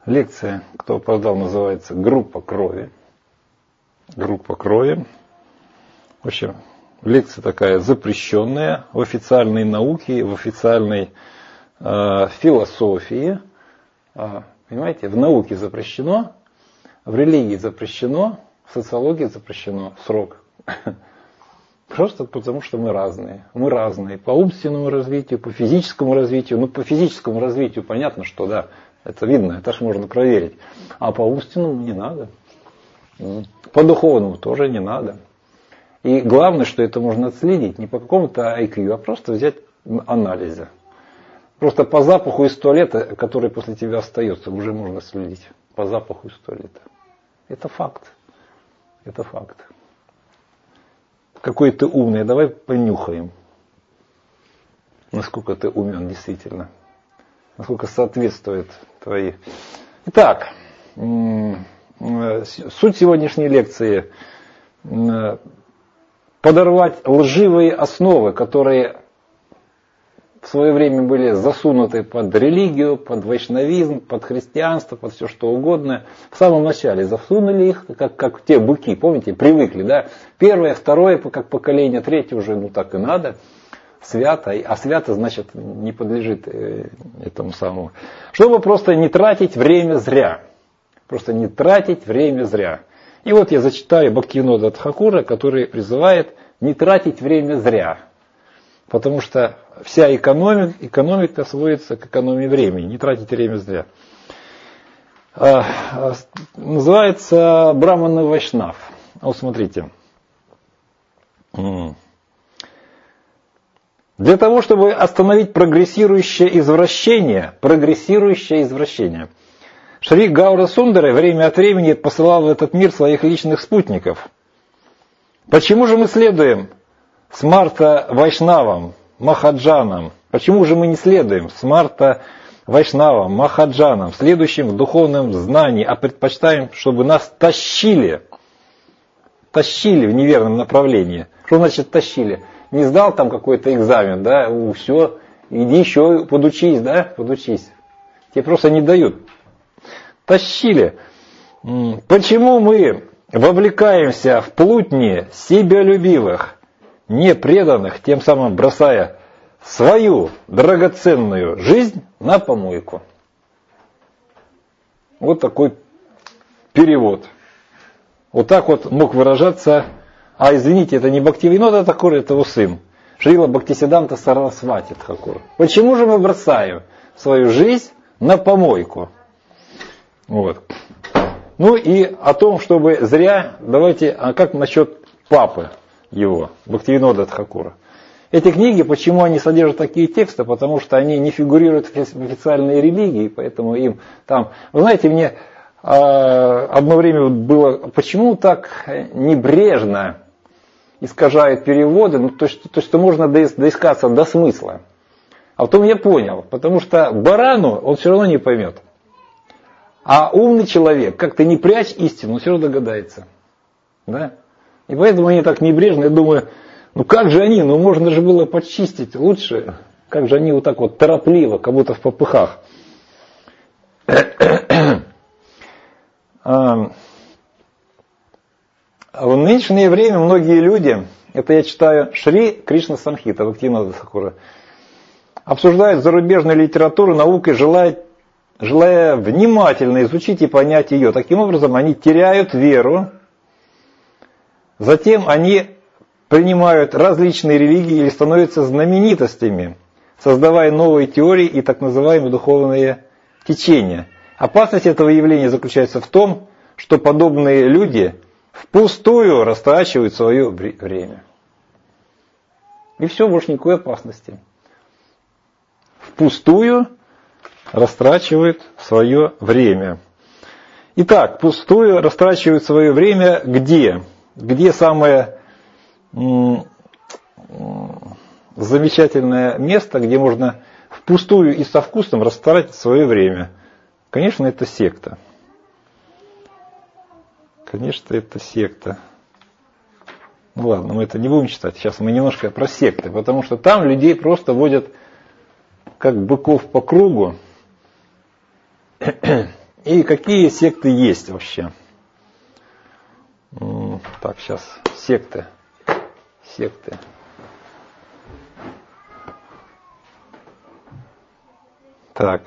Лекция, кто опоздал, называется «Группа крови». Группа крови. В общем, лекция такая запрещенная в официальной науке, в официальной философии. Понимаете, в науке запрещено, в религии запрещено, в социологии запрещено срок. Просто потому, что мы разные. Мы разные по умственному развитию, по физическому развитию. Ну, по физическому развитию понятно, что да, это видно, это ж можно проверить. А по умственному не надо. По духовному тоже не надо. И главное, что это можно отследить не по какому-то IQ, а просто взять анализы. Просто по запаху из туалета, который после тебя остается, уже можно следить. По запаху из туалета. Это факт. Это факт. Какой ты умный, давай понюхаем. Насколько ты умен действительно. Насколько соответствует твои. Итак, суть сегодняшней лекции подорвать лживые основы, которые в свое время были засунуты под религию, под вайшнавизм, под христианство, под все что угодно. В самом начале засунули их, как те быки, помните, привыкли, да? Первое, второе, как поколение, третье уже, ну так и надо. Свято, а свято значит не подлежит этому самому. Чтобы просто не тратить время зря. Просто не тратить время зря. И вот я зачитаю Бхактивинода Тхакура, который призывает не тратить время зря. Потому что вся экономика сводится к экономии времени. Не тратить время зря. Называется Брамана Вайшнав. Вот смотрите. Для того, чтобы остановить прогрессирующее извращение, Шри Гаура Сундаре время от времени посылал в этот мир своих личных спутников. Почему же мы следуем Смарта Вайшнавам, Махаджанам? Почему же мы не следуем Смарта Вайшнавам, Махаджанам, следующим в духовном знании, а предпочитаем, чтобы нас тащили в неверном направлении? Что значит тащили? Не сдал там какой-то экзамен, да, все, иди еще подучись, да, подучись. Тебе просто не дают. Тащили. Почему мы вовлекаемся в плутни себялюбивых, непреданных, тем самым бросая свою драгоценную жизнь на помойку? Вот такой перевод. Вот так вот мог выражаться. А извините, это не Бхактивинода Тхакур, это его сын. Шрила Бхактисиданта Сарасвати Тхакур. Почему же мы бросаем свою жизнь на помойку? Вот. Ну и о том, чтобы зря, давайте, а как насчет папы его, Бхактивинода Тхакура? Эти книги, почему они содержат такие тексты? Потому что они не фигурируют в официальной религии, поэтому им там... Вы знаете, мне одно время было, почему так небрежно искажают переводы, ну, то есть можно доискаться до смысла. А потом я понял, потому что барану он все равно не поймет. А умный человек, как-то не прячь истину, он все равно догадается. Да? И поэтому они так небрежно, я думаю, ну как же они, ну можно же было почистить лучше, как же они вот так вот торопливо, как будто в попыхах. В нынешнее время многие люди, это я читаю Шри Кришна Самхита, Бхактивинода Тхакура, обсуждают зарубежную литературу, наукой, желая внимательно изучить и понять ее. Таким образом, они теряют веру, затем они принимают различные религии или становятся знаменитостями, создавая новые теории и так называемые духовные течения. Опасность этого явления заключается в том, что подобные люди впустую растрачивают свое время. И все, больше никакой опасности. Впустую растрачивают свое время. Итак, впустую растрачивают свое время где? Где самое замечательное место, где можно впустую и со вкусом растратить свое время? Конечно, это секта. Конечно, это секта. Ну ладно, мы это не будем читать. Сейчас мы немножко про секты, потому что там людей просто водят как быков по кругу. И какие секты есть вообще? Так, сейчас, секты. Так.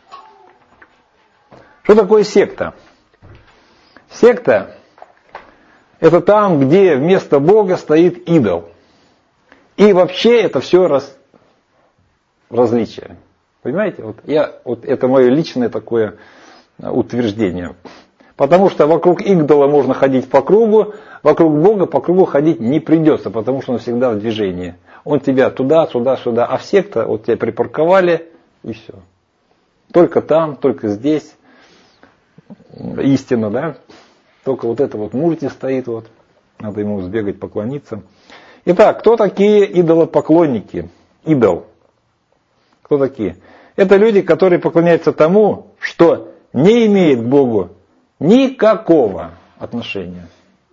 Что такое секта? Секта – это там, где вместо Бога стоит идол. И вообще это все различие. Понимаете? Вот это мое личное такое утверждение. Потому что вокруг идола можно ходить по кругу, вокруг Бога по кругу ходить не придется, потому что он всегда в движении. Он тебя туда, сюда, сюда. А в секта вот тебя припарковали и все. Только там, только здесь. Истина, да? Только вот это вот Мурти стоит, вот. Надо ему сбегать, поклониться. Итак, кто такие идолопоклонники? Идол. Кто такие? Это люди, которые поклоняются тому, что не имеет к Богу никакого отношения.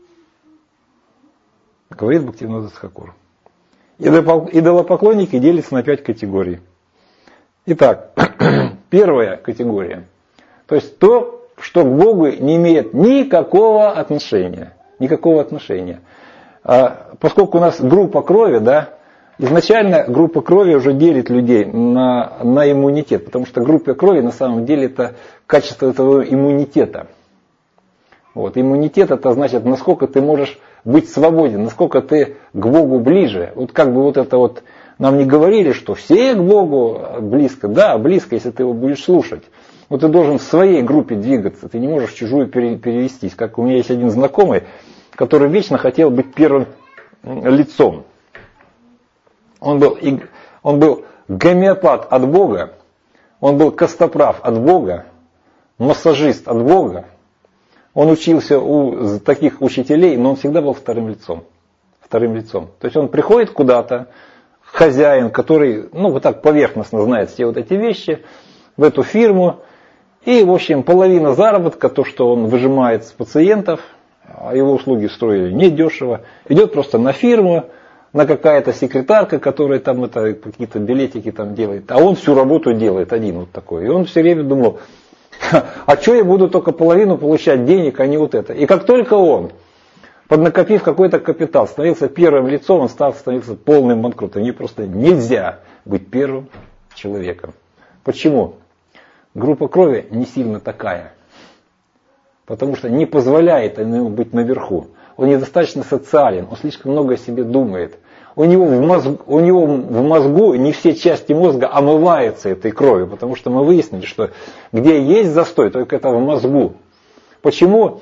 Говорит Бхактивинода Тхакур. Идолопоклонники делятся на 5 категорий. Итак, первая категория. То есть то, что к Богу не имеет никакого отношения. Никакого отношения. Поскольку у нас группа крови, да, изначально группа крови уже делит людей на иммунитет, потому что группа крови на самом деле это качество этого иммунитета. Вот. Иммунитет это значит, насколько ты можешь быть свободен, насколько ты к Богу ближе. Вот как бы вот это вот нам не говорили, что все к Богу близко. Да, близко, если ты его будешь слушать. Но ты должен в своей группе двигаться, ты не можешь в чужую перевестись. Как у меня есть один знакомый, который вечно хотел быть первым лицом. Он был гомеопат от Бога, он был костоправ от Бога, массажист от Бога. Он учился у таких учителей, но он всегда был вторым лицом. Вторым лицом. То есть он приходит куда-то, хозяин, который, вот так поверхностно знает все вот эти вещи, в эту фирму. И, в общем, половина заработка, то, что он выжимает с пациентов, а его услуги строили недешево, идет просто на фирму, на какая-то секретарка, которая там какие-то билетики там делает, а он всю работу делает один вот такой. И он все время думал, а что я буду только половину получать денег, а не вот это. И как только он, поднакопив какой-то капитал, становился первым лицом, он становился полным банкротом. Ему просто нельзя быть первым человеком. Почему? Группа крови не сильно такая. Потому что не позволяет ему быть наверху. Он недостаточно социален, он слишком много о себе думает. У него в мозгу не все части мозга омываются этой кровью, потому что мы выяснили, что где есть застой, только это в мозгу. Почему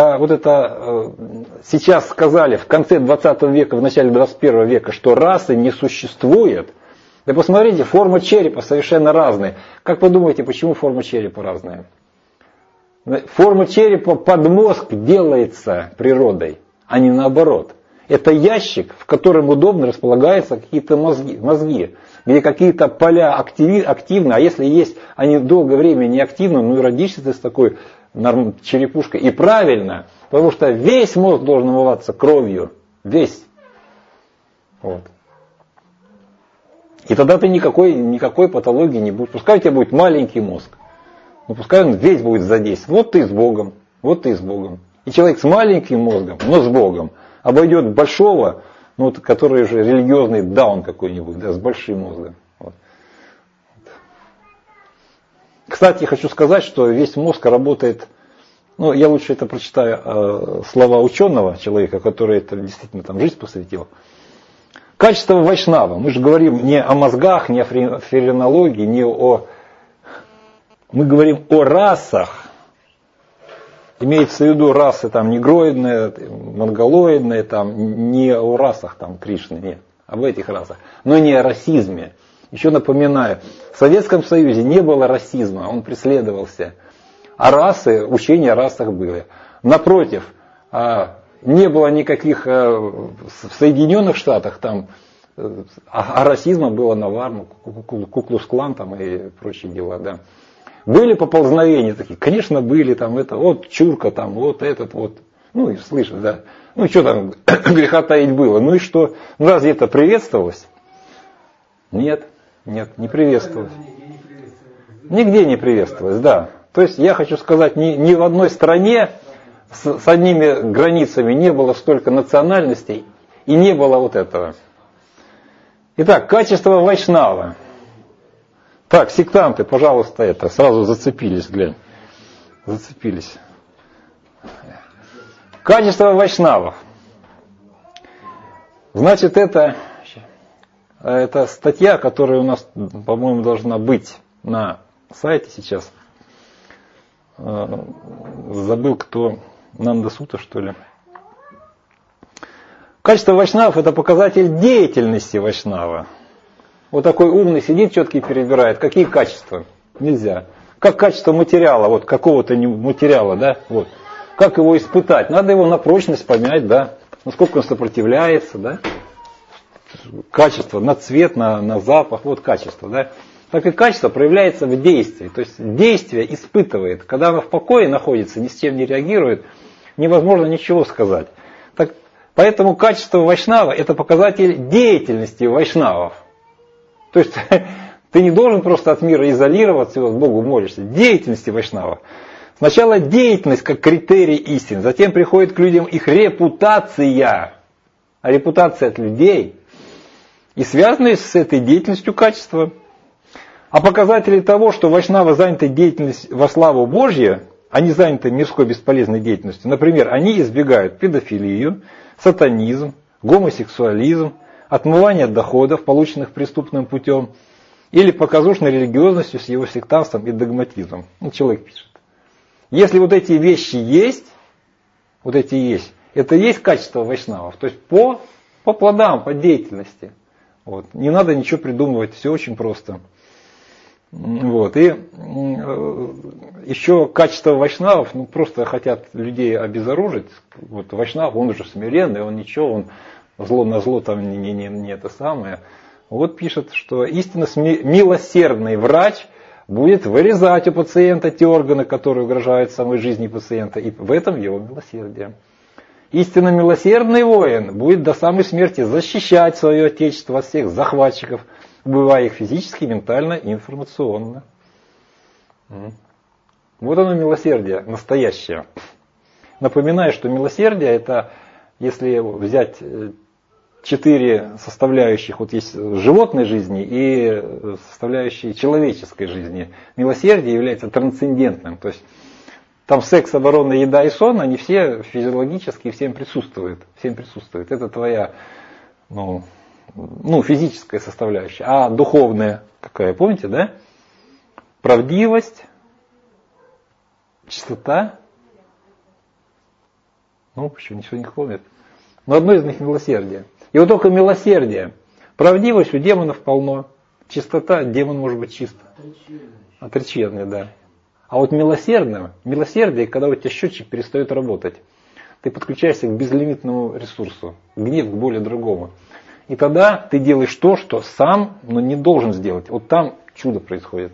сейчас сказали в конце 20 века, в начале 21 века, что расы не существует? Да посмотрите, форма черепа совершенно разная. Как вы думаете, почему форма черепа разная? Форма черепа под мозг делается природой, а не наоборот. Это ящик, в котором удобно располагаются какие-то мозги, где какие-то поля активны, а если есть они долгое время не активны, и родишься ты с такой черепушкой. И правильно, потому что весь мозг должен омываться кровью. Весь. Вот. И тогда ты никакой патологии не будешь. Пускай у тебя будет маленький мозг. Но пускай он весь будет задействован. Вот ты с Богом. Вот ты с Богом. И человек с маленьким мозгом, но с Богом, обойдет большого, который уже религиозный даун какой-нибудь, да, с большим мозгом. Вот. Кстати, хочу сказать, что весь мозг работает, я лучше это прочитаю слова ученого человека, который это действительно там жизнь посвятил. Качество вайшнава. Мы же говорим не о мозгах, не о феронологии, мы говорим о расах. Имеется в виду расы там негроидные, монголоидные, там, не о расах там, Кришны, нет, об этих расах. Но не о расизме. Еще напоминаю, в Советском Союзе не было расизма, он преследовался. А расы, учения о расах были. Напротив, не было никаких в Соединенных Штатах там, а расизма было навалом, Ку-клукс-клан там и прочие дела, да. Были поползновения такие? Конечно, были там вот чурка там, вот этот вот. И слышишь, да. Что там греха таить было? И что? Разве это приветствовалось? Нет, не приветствовалось. Нигде не приветствовалось, да. То есть я хочу сказать, ни в одной стране с одними границами не было столько национальностей и не было вот этого. Итак, качество вайшнава. Так, сектанты, пожалуйста, это сразу зацепились, глянь. Зацепились. Качество вайшнавов. Значит, это статья, которая у нас, по-моему, должна быть на сайте сейчас. Забыл, кто, Нанда Сута, что ли. Качество вайшнавов – это показатель деятельности вайшнава. Вот такой умный сидит, четкий перебирает. Какие качества? Нельзя. Как качество материала, вот какого-то материала, да, вот. Как его испытать? Надо его на прочность помять, да. Насколько он сопротивляется, да. Качество на цвет, на запах, вот качество, да. Так и качество проявляется в действии. То есть действие испытывает. Когда оно в покое находится, ни с чем не реагирует, невозможно ничего сказать. Так, поэтому качество вайшнава – это показатель деятельности вайшнавов. То есть ты не должен просто от мира изолироваться и вот Богу молишься. Деятельности вайшнава. Сначала деятельность как критерий истины, затем приходит к людям их репутация. А репутация от людей и связанные с этой деятельностью качества. А показатели того, что вайшнавы заняты деятельностью во славу Божью, они заняты мирской бесполезной деятельностью. Например, они избегают педофилию, сатанизм, гомосексуализм, отмывание доходов, полученных преступным путем, или показушной религиозностью с его сектантством и догматизмом. Ну, человек пишет. Если вот эти вещи есть, это есть качество вайшнавов. То есть по плодам, по деятельности. Вот. Не надо ничего придумывать, все очень просто. Вот. И еще качество вайшнавов, просто хотят людей обезоружить. Вот вайшнав, он уже смиренный, он ничего, он зло на зло там не это самое. Вот пишет, что истинно милосердный врач будет вырезать у пациента те органы, которые угрожают самой жизни пациента, и в этом его милосердие. Истинно милосердный воин будет до самой смерти защищать свое отечество от всех захватчиков, убивая их физически, ментально и информационно. Вот оно милосердие настоящее. Напоминаю, что милосердие это, если взять 4 составляющих, вот есть животной жизни и составляющие человеческой жизни. Милосердие является трансцендентным. То есть там секс, оборона, еда и сон, они все физиологически всем присутствуют. Это твоя физическая составляющая. А духовная какая, помните, да? Правдивость, чистота. Почему ничего не помнит. Но одно из них милосердие. И вот только милосердие. Правдивость у демонов полно. Чистота, демон может быть чист. Отреченный, да. А вот милосердие, когда у тебя счетчик перестает работать. Ты подключаешься к безлимитному ресурсу. Гнев к более другому. И тогда ты делаешь то, что сам, не должен сделать. Вот там чудо происходит.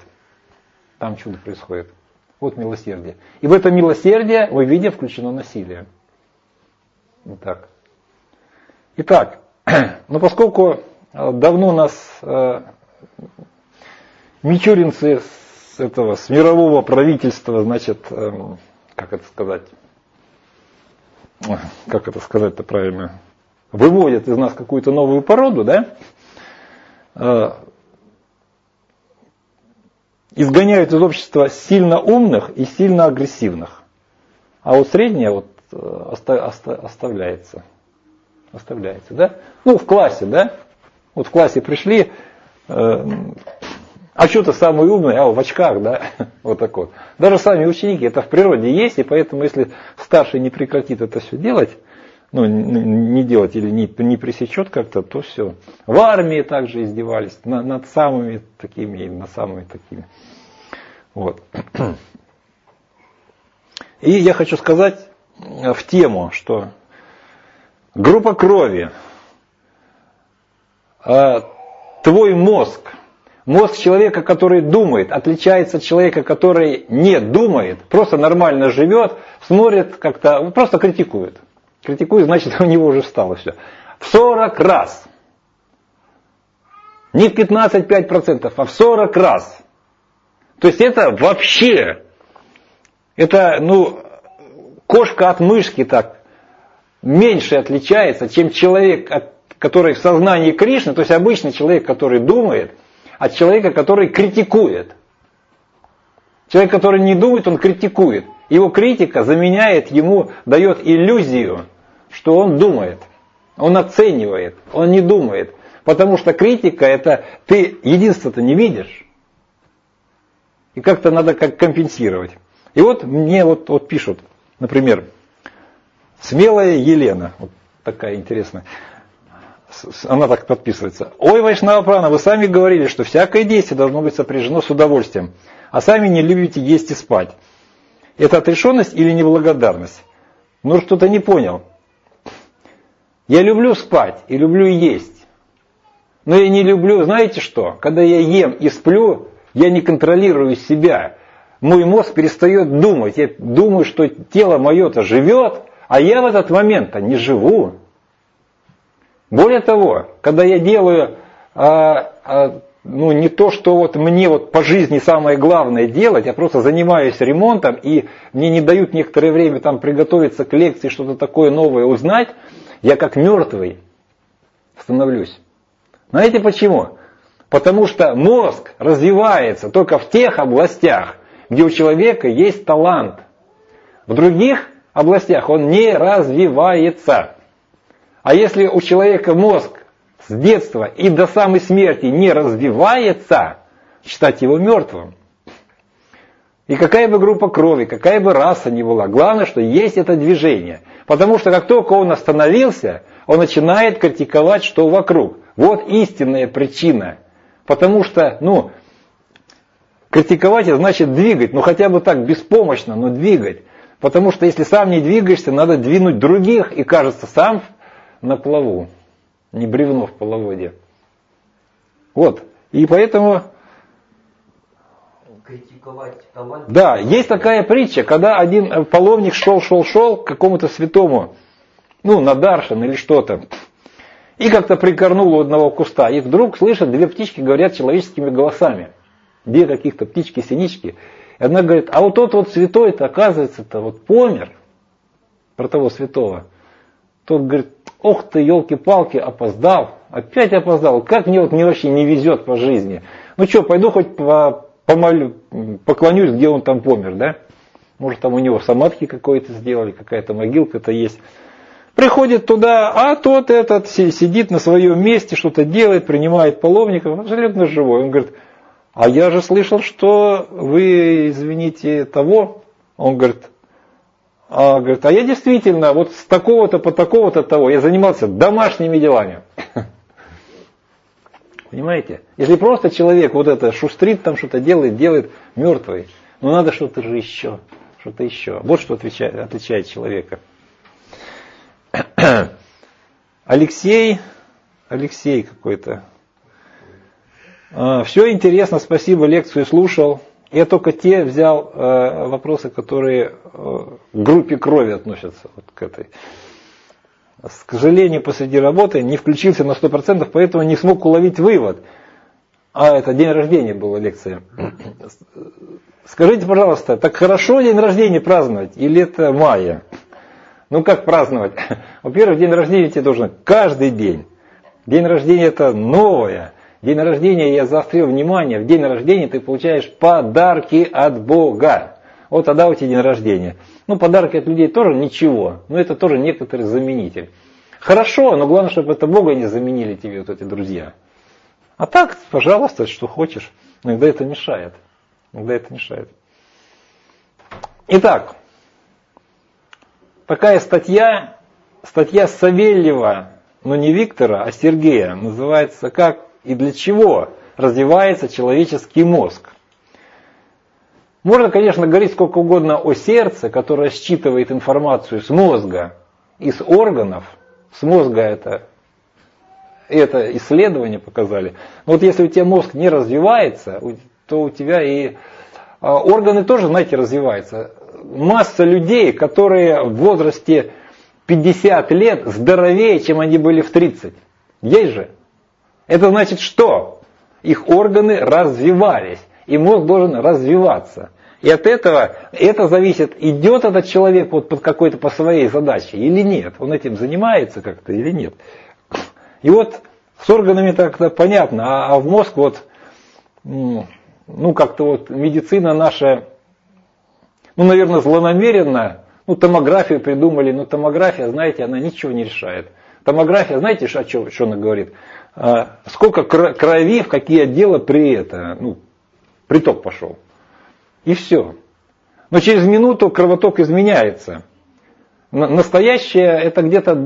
Вот милосердие. И в это милосердие мы видим включено насилие. Итак, поскольку давно нас мичуринцы с мирового правительства, как это сказать-то правильно, выводят из нас какую-то новую породу, да? Изгоняют из общества сильно умных и сильно агрессивных. А вот среднее оставляется, да? В классе, да? Вот в классе пришли, а что-то самый умный, в очках, да? Вот так вот. Даже сами ученики, это в природе есть, и поэтому, если старший не прекратит это все делать, не делать или не пресечет как-то, то все. В армии также издевались над самыми такими и над самыми такими. Вот. И я хочу сказать в тему, что группа крови, твой мозг человека, который думает, отличается от человека, который не думает, просто нормально живет, смотрит как-то, просто критикует. Критикует, значит, у него уже встало все. В 40 раз. Не в 15-5%, а в 40 раз. То есть это вообще Это, кошка от мышки так меньше отличается, чем человек, который в сознании Кришны, то есть обычный человек, который думает, от человека, который критикует. Человек, который не думает, он критикует. Его критика заменяет ему, дает иллюзию, что он думает. Он оценивает, он не думает. Потому что критика, это ты единство-то не видишь. И как-то надо компенсировать. И вот мне вот пишут, например, смелая Елена, вот такая интересная, она так подписывается. Ой, Вайшнава Прана, вы сами говорили, что всякое действие должно быть сопряжено с удовольствием, а сами не любите есть и спать. Это отрешенность или неблагодарность? Что-то не понял. Я люблю спать и люблю есть. Но я не люблю, знаете что? Когда я ем и сплю, я не контролирую себя. Мой мозг перестает думать. Я думаю, что тело мое-то живет, а я в этот момент-то не живу. Более того, когда я делаю не то, что мне по жизни самое главное делать, я просто занимаюсь ремонтом, и мне не дают некоторое время там приготовиться к лекции, что-то такое новое узнать, я как мертвый становлюсь. Знаете почему? Потому что мозг развивается только в тех областях, где у человека есть талант. В других областях он не развивается. А если у человека мозг с детства и до самой смерти не развивается, считать его мертвым. И какая бы группа крови, какая бы раса ни была, главное, что есть это движение. Потому что как только он остановился, он начинает критиковать, что вокруг. Вот истинная причина. Потому что, критиковать это значит двигать, хотя бы так беспомощно, но двигать. Потому что если сам не двигаешься, надо двинуть других, и кажется, сам на плаву. Не бревно в половодье. Вот. И поэтому... Критиковать талант. Да, есть такая притча, когда один паломник шел к какому-то святому, на Даршан или что-то, и как-то прикорнул у одного куста, и вдруг слышит, две птички говорят человеческими голосами. Две каких-то птички-синички. И одна говорит, а вот тот вот святой-то, оказывается-то, помер, про того святого. Тот говорит, ох ты, елки-палки, опоздал, опять опоздал, как мне вообще не везет по жизни. Пойду хоть помолю, поклонюсь, где он там помер, да? Может, там у него самадхи какой-то сделали, какая-то могилка-то есть. Приходит туда, а тот этот сидит на своем месте, что-то делает, принимает паломников, абсолютно живой. Он говорит, а я же слышал, что вы, извините, того. Он говорит, а я действительно с такого-то по такого-то того, я занимался домашними делами. Понимаете? Если просто человек шустрит, там что-то делает мертвый, надо что-то же еще, что-то еще. Вот что отличает человека. Алексей какой-то. Все интересно, спасибо, лекцию слушал. Я только те взял вопросы, которые к группе крови относятся, к этой. К сожалению, посреди работы не включился на 100%, поэтому не смог уловить вывод. Это день рождения была лекция. Скажите, пожалуйста, так хорошо день рождения праздновать или это майя? Как праздновать? Во-первых, день рождения тебе должен каждый день. День рождения это новое. День рождения, я заострил внимание, в день рождения ты получаешь подарки от Бога. Вот тогда у тебя день рождения. Подарки от людей тоже ничего, но это тоже некоторый заменитель. Хорошо, но главное, чтобы это Бога не заменили тебе эти друзья. А так, пожалуйста, что хочешь. Иногда это мешает. Итак, такая статья Савельева, но не Виктора, а Сергея, называется «Как и для чего развивается человеческий мозг». Можно, конечно, говорить сколько угодно о сердце, которое считывает информацию с мозга, из органов. С мозга это исследования показали. Но если у тебя мозг не развивается, то у тебя и органы тоже, развиваются. Масса людей, которые в возрасте 50 лет здоровее, чем они были в 30. Есть же. Это значит что? Их органы развивались, и мозг должен развиваться. И от этого это зависит, идет этот человек вот под какой-то по своей задаче или нет. Он этим занимается как-то или нет. И вот с органами так-то понятно, а в мозг вот, ну как-то вот медицина наша, ну наверное злонамеренно, ну томографию придумали, но томография, знаете, она ничего не решает. Томография, знаете, что она говорит? Сколько крови, в какие отделы приток пошел. И все. Но через минуту кровоток изменяется. Настоящее это где-то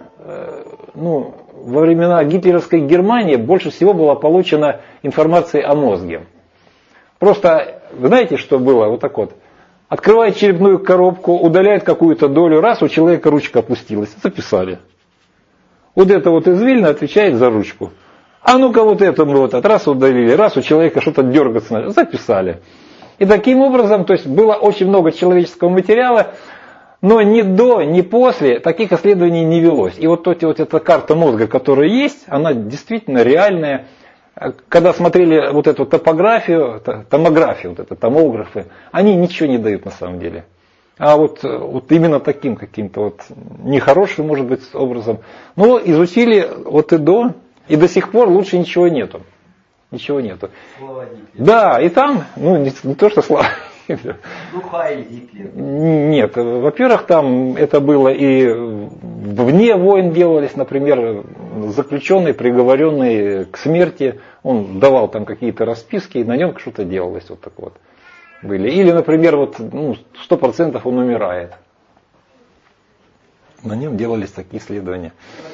во времена гитлеровской Германии больше всего было получено информации о мозге. Просто, знаете, что было? Вот так вот. Открывает черепную коробку, удаляет какую-то долю, раз у человека ручка опустилась, записали. Вот это вот извилина отвечает за ручку. А ну-ка вот это раз удалили, раз у человека что-то дергаться, записали. И таким образом, то есть было очень много человеческого материала, но ни до, ни после таких исследований не велось. И вот эта карта мозга, которая есть, она действительно реальная. Когда смотрели вот эту томографию, томографы, они ничего не дают на самом деле. А вот именно таким каким-то вот нехорошим, может быть, образом. Но изучили от и до сих пор лучше ничего нету. Ничего нету. Слава Гитлеру. Да, и там, не то, что слава Гитлеру. Хайль Гитлер. Нет, во-первых, там это было и вне войн делались, например, заключенный, приговоренный к смерти, он давал там какие-то расписки, и на нем что-то делалось вот так вот. Были. Или, например, 100% он умирает. На нем делались такие исследования.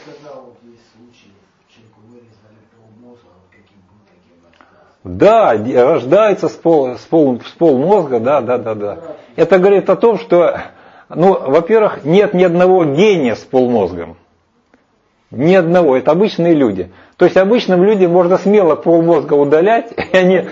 Да, рождается с полмозга, да. Это говорит о том, что, во-первых, нет ни одного гения с полмозгом. Ни одного, это обычные люди. То есть обычным людям можно смело полмозга удалять, и они...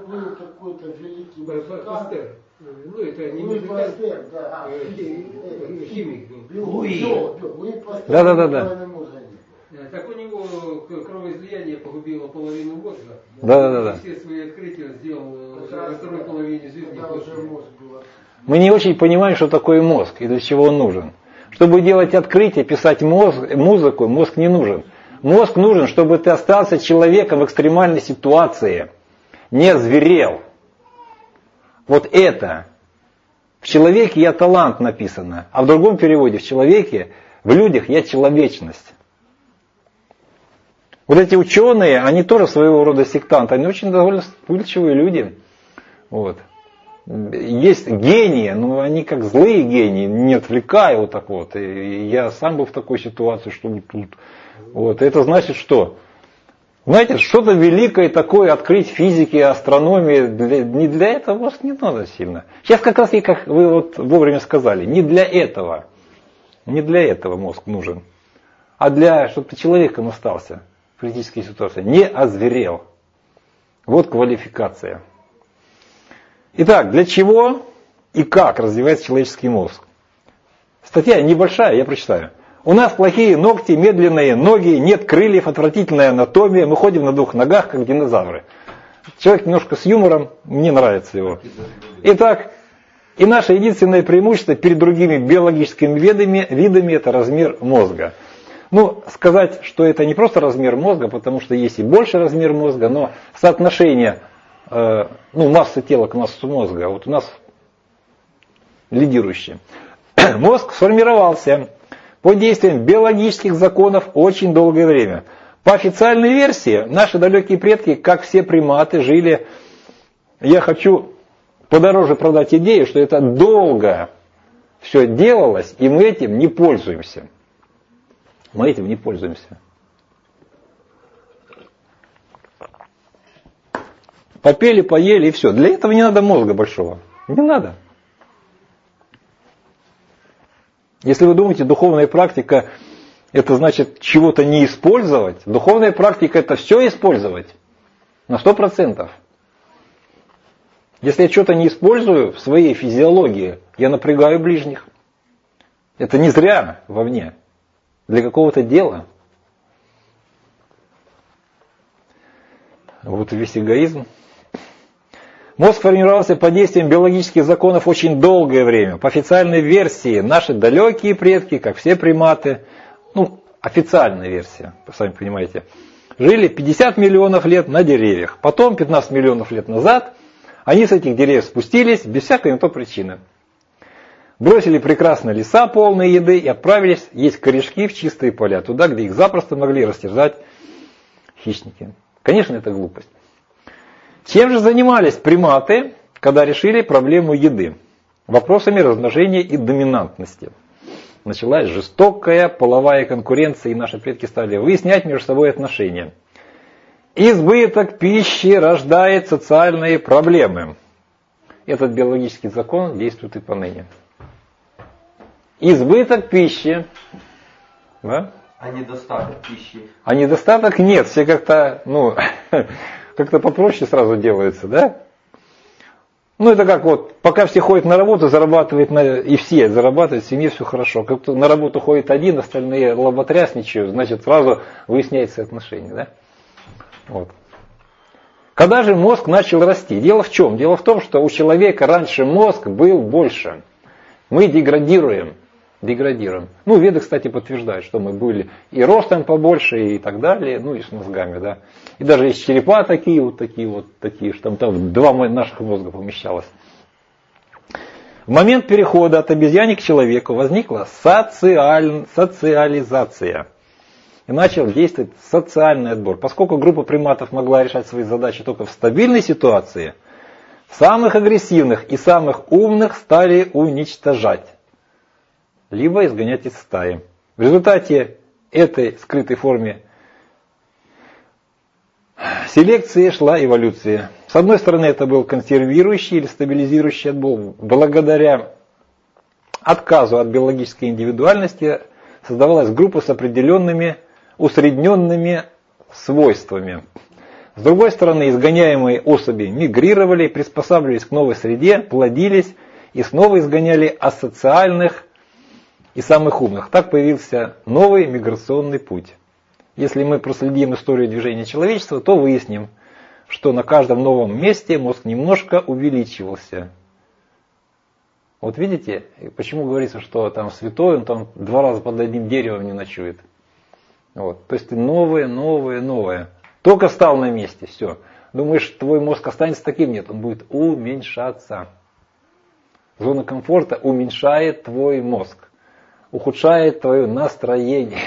Да. Так у него кровоизлияние погубило половину мозга. Да. Все свои открытия сделал во второй половине жизни. Мы не очень понимаем, что такое мозг и для чего он нужен. Чтобы делать открытие, писать музыку, мозг не нужен. Мозг нужен, чтобы ты остался человеком в экстремальной ситуации, не озверел. Вот это. В человеке я талант написано, а в другом переводе в человеке, в людях я человечность. Вот эти ученые, они тоже своего рода сектанты, они очень довольно вспыльчивые люди. Вот. Есть гении, но они как злые гении, не отвлекая вот так вот. И я сам был в такой ситуации, что тут. Вот. Это значит что? Знаете, что-то великое такое открыть в физике, астрономии, не для этого мозг не надо сильно. Сейчас как раз, как вы вот вовремя сказали, не для этого. Не для этого мозг нужен. А для, чтобы ты человеком остался. Критической ситуации, не озверел. Вот квалификация. Итак, для чего и как развивается человеческий мозг? Статья небольшая, я прочитаю. У нас плохие ногти, медленные ноги, нет крыльев, отвратительная анатомия, мы ходим на двух ногах, как динозавры. Человек немножко с юмором, мне нравится его. Итак, и наше единственное преимущество перед другими биологическими видами это размер мозга. Сказать, что это не просто размер мозга, потому что есть и больше размер мозга, но соотношение массы тела к массе мозга вот у нас лидирующее. Мозг сформировался под действием биологических законов очень долгое время. По официальной версии, наши далекие предки, как все приматы, жили... Я хочу подороже продать идею, что это долго все делалось, и мы этим не пользуемся. Мы этим не пользуемся. Попели, поели и все. Для этого не надо мозга большого. Не надо. Если вы думаете, духовная практика это значит чего-то не использовать, духовная практика это все использовать. На 100%. Если я что-то не использую в своей физиологии, я напрягаю ближних. Это не зря вовне. Для какого-то дела. Вот весь эгоизм. Мозг формировался под действием биологических законов очень долгое время. По официальной версии, наши далекие предки, как все приматы, официальная версия, сами понимаете, жили 50 миллионов лет на деревьях. Потом, 15 миллионов лет назад, они с этих деревьев спустились без всякой на то причины. Бросили прекрасные леса, полные еды, и отправились есть корешки в чистые поля, туда, где их запросто могли растерзать хищники. Конечно, это глупость. Чем же занимались приматы, когда решили проблему еды? Вопросами размножения и доминантности. Началась жестокая половая конкуренция, и наши предки стали выяснять между собой отношения. Избыток пищи рождает социальные проблемы. Этот биологический закон действует и поныне. Избыток пищи. Да? А недостаток пищи? А недостаток нет. Все как-то, как-то попроще сразу делается, да? Это как пока все ходят на работу, и все зарабатывают, в семье все хорошо. Как на работу ходит один, остальные лоботрясничают, значит, сразу выясняется отношения, да? Когда же мозг начал расти? Дело в чем? Дело в том, что у человека раньше мозг был больше. Мы деградируем. Веды, кстати, подтверждают, что мы были и ростом побольше, и так далее, и с мозгами, да. И даже есть черепа такие, что там 2 наших мозга помещалось. В момент перехода от обезьяны к человеку возникла социализация. И начал действовать социальный отбор. Поскольку группа приматов могла решать свои задачи только в стабильной ситуации, самых агрессивных и самых умных стали уничтожать, либо изгонять из стаи. В результате этой скрытой форме селекции шла эволюция. С одной стороны, это был консервирующий или стабилизирующий отбор. Благодаря отказу от биологической индивидуальности создавалась группа с определенными усредненными свойствами. С другой стороны, изгоняемые особи мигрировали, приспосабливались к новой среде, плодились и снова изгоняли асоциальных и самых умных. Так появился новый миграционный путь. Если мы проследим историю движения человечества, то выясним, что на каждом новом месте мозг немножко увеличивался. Видите, почему говорится, что там святой, он там 2 раза под одним деревом не ночует. То есть новое. Только встал на месте, все. Думаешь, твой мозг останется таким? Нет, он будет уменьшаться. Зона комфорта уменьшает твой мозг. Ухудшает твое настроение.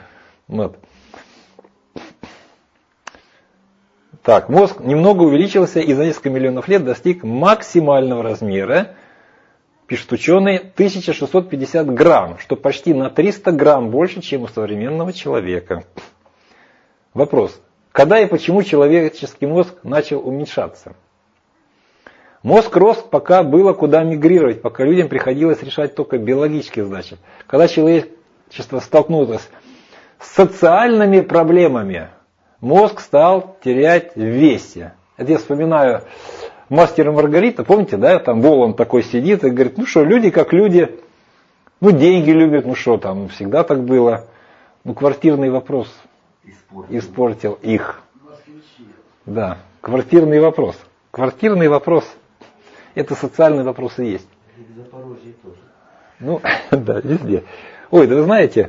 Так, мозг немного увеличился и за несколько миллионов лет достиг максимального размера, пишут ученые, 1650 грамм, что почти на 300 грамм больше, чем у современного человека. Вопрос. Когда и почему человеческий мозг начал уменьшаться? Мозг рос, пока было куда мигрировать, пока людям приходилось решать только биологические задачи. Когда человечество столкнулось с социальными проблемами, мозг стал терять в весе. Это я вспоминаю «Мастера и Маргарита», помните, да, там Волан такой сидит и говорит, люди как люди, деньги любят, всегда так было. Квартирный вопрос испортил их. Да, квартирный вопрос. Квартирный вопрос. Это социальный вопрос и есть. И в Запорожье тоже. Да, везде. Ой, да вы знаете,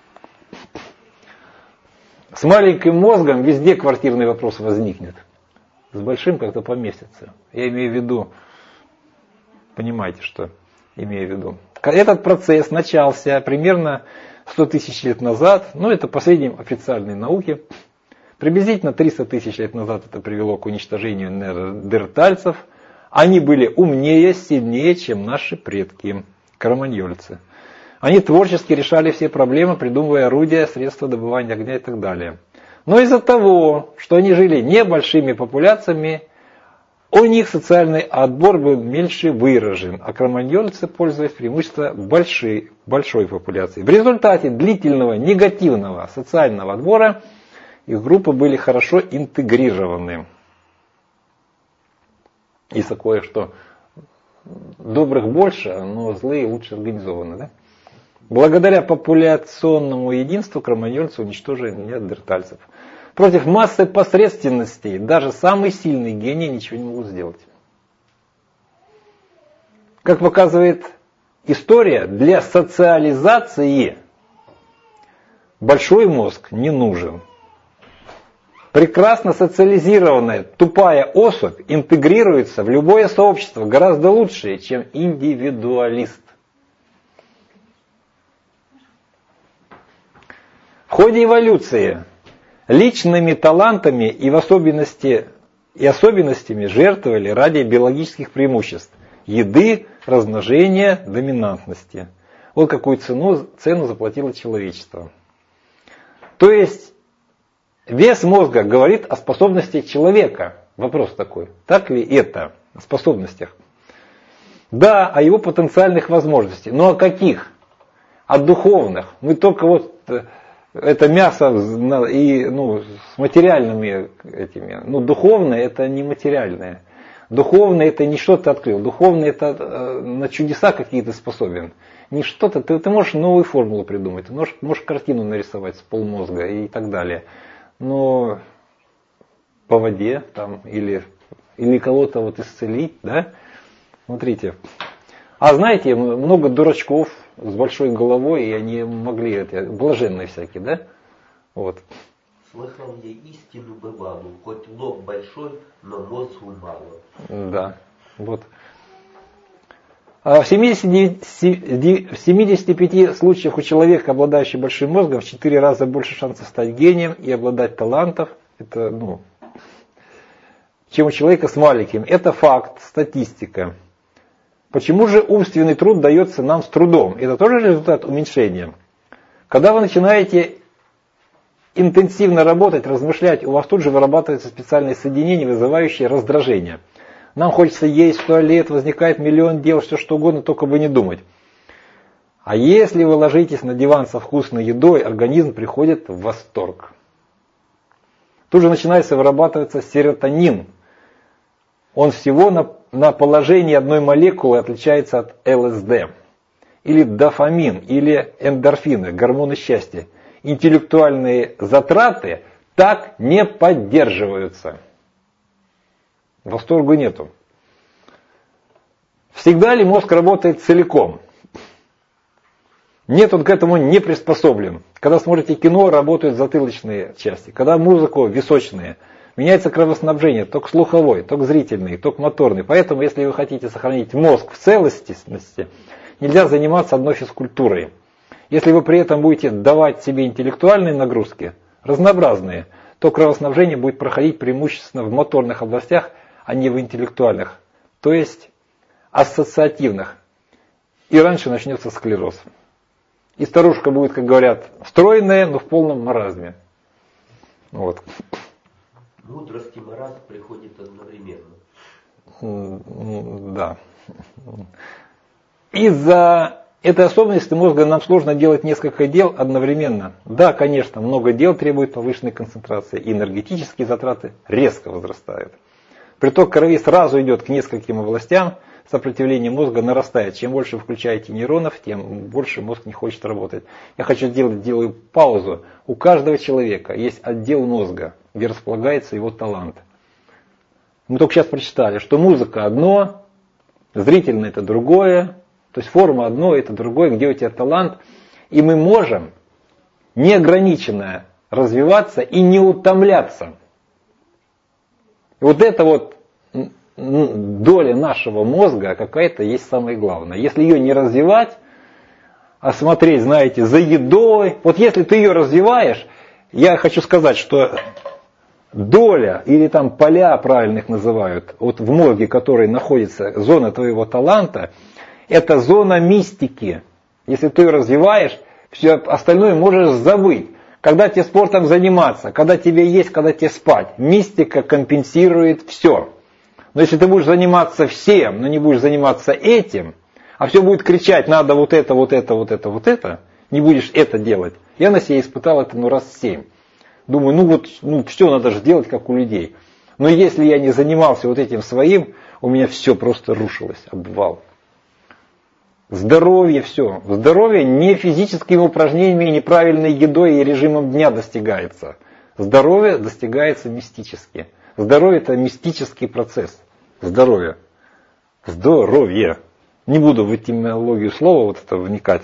с маленьким мозгом везде квартирный вопрос возникнет. С большим как-то поместится. Я имею в виду, понимаете, что имею в виду. Этот процесс начался примерно 100 тысяч лет назад, это по сведениям официальной науки. Приблизительно 300 тысяч лет назад это привело к уничтожению неандертальцев. Они были умнее, сильнее, чем наши предки, кроманьольцы. Они творчески решали все проблемы, придумывая орудия, средства добывания огня и так далее. Но из-за того, что они жили небольшими популяциями, у них социальный отбор был меньше выражен, а кроманьольцы пользовались преимуществом большой популяцией. В результате длительного негативного социального отбора их группы были хорошо интегрированы. И такое, что добрых больше, но злые лучше организованы. Да? Благодаря популяционному единству кроманьольцы уничтожили неандертальцев. Против массы посредственностей даже самый сильный гений ничего не могут сделать. Как показывает история, для социализации большой мозг не нужен. Прекрасно социализированная тупая особь интегрируется в любое сообщество гораздо лучше, чем индивидуалист. В ходе эволюции личными талантами и особенностями жертвовали ради биологических преимуществ – еды, размножения, доминантности. Вот какую цену заплатило человечество. То есть вес мозга говорит о способности человека. Вопрос такой, так ли это о способностях? Да, о его потенциальных возможностях. Но о каких? О духовных. Мы только вот это мясо и, с материальными этими. Духовное это не материальное. Духовное это не что-то открыл. Духовное это на чудеса какие-то способен. Не что-то. Ты можешь новую формулу придумать. Ты можешь картину нарисовать с полмозга и так далее. Но по воде там или кого-то вот исцелить, да? Смотрите. А знаете, много дурачков с большой головой, и они могли это, блаженные всякие, да? Вот. Слыхал я истину бывалую, хоть лоб большой, но мозгу мало. Да, вот. В 75 случаях у человека, обладающего большим мозгом, в 4 раза больше шансов стать гением и обладать талантом, это, чем у человека с маленьким. Это факт, статистика. Почему же умственный труд дается нам с трудом? Это тоже результат уменьшения. Когда вы начинаете интенсивно работать, размышлять, у вас тут же вырабатываются специальные соединения, вызывающие раздражение. Нам хочется есть, в туалет, возникает миллион дел, все что угодно, только бы не думать. А если вы ложитесь на диван со вкусной едой, организм приходит в восторг. Тут же начинается вырабатываться серотонин. Он всего на положении одной молекулы отличается от ЛСД. Или дофамин, или эндорфины, гормоны счастья. Интеллектуальные затраты так не поддерживаются. Восторга нету. Всегда ли мозг работает целиком? Нет, он к этому не приспособлен. Когда смотрите кино, работают затылочные части. Когда музыку, височные. Меняется кровоснабжение, ток слуховой, ток зрительный, ток моторный. Поэтому, если вы хотите сохранить мозг в целостности, нельзя заниматься одной физкультурой. Если вы при этом будете давать себе интеллектуальные нагрузки, разнообразные, то кровоснабжение будет проходить преимущественно в моторных областях, а не в интеллектуальных, то есть ассоциативных. И раньше начнется склероз. И старушка будет, как говорят, стройная, но в полном маразме. Вот. Мудрость и маразм приходят одновременно. Да. Из-за этой особенности мозга нам сложно делать несколько дел одновременно. Да, конечно, много дел требует повышенной концентрации, и энергетические затраты резко возрастают. Приток крови сразу идет к нескольким областям, сопротивление мозга нарастает. Чем больше вы включаете нейронов, тем больше мозг не хочет работать. Я хочу делаю паузу. У каждого человека есть отдел мозга, где располагается его талант. Мы только сейчас прочитали, что музыка одно, зрительное это другое, то есть форма одно, это другое, где у тебя талант. И мы можем неограниченно развиваться и не утомляться. И вот эта вот доля нашего мозга какая-то есть самое главное. Если ее не развивать, а смотреть, знаете, за едой, вот если ты ее развиваешь, я хочу сказать, что доля, или там поля правильных называют, вот в мозге, который находится, зона твоего таланта, это зона мистики. Если ты ее развиваешь, все остальное можешь забыть. Когда тебе спортом заниматься, когда тебе есть, когда тебе спать. Мистика компенсирует все. Но если ты будешь заниматься всем, но не будешь заниматься этим, а все будет кричать, надо вот это, вот это, вот это, вот это, не будешь это делать. Я на себе испытал это раз 7. Думаю, все надо же делать, как у людей. Но если я не занимался вот этим своим, у меня все просто рушилось, обвал. Здоровье все. Здоровье не физическими упражнениями, неправильной едой и режимом дня достигается. Здоровье достигается мистически. Здоровье это мистический процесс. Здоровье. Здоровье. Не буду в этимологию слова вот это вникать.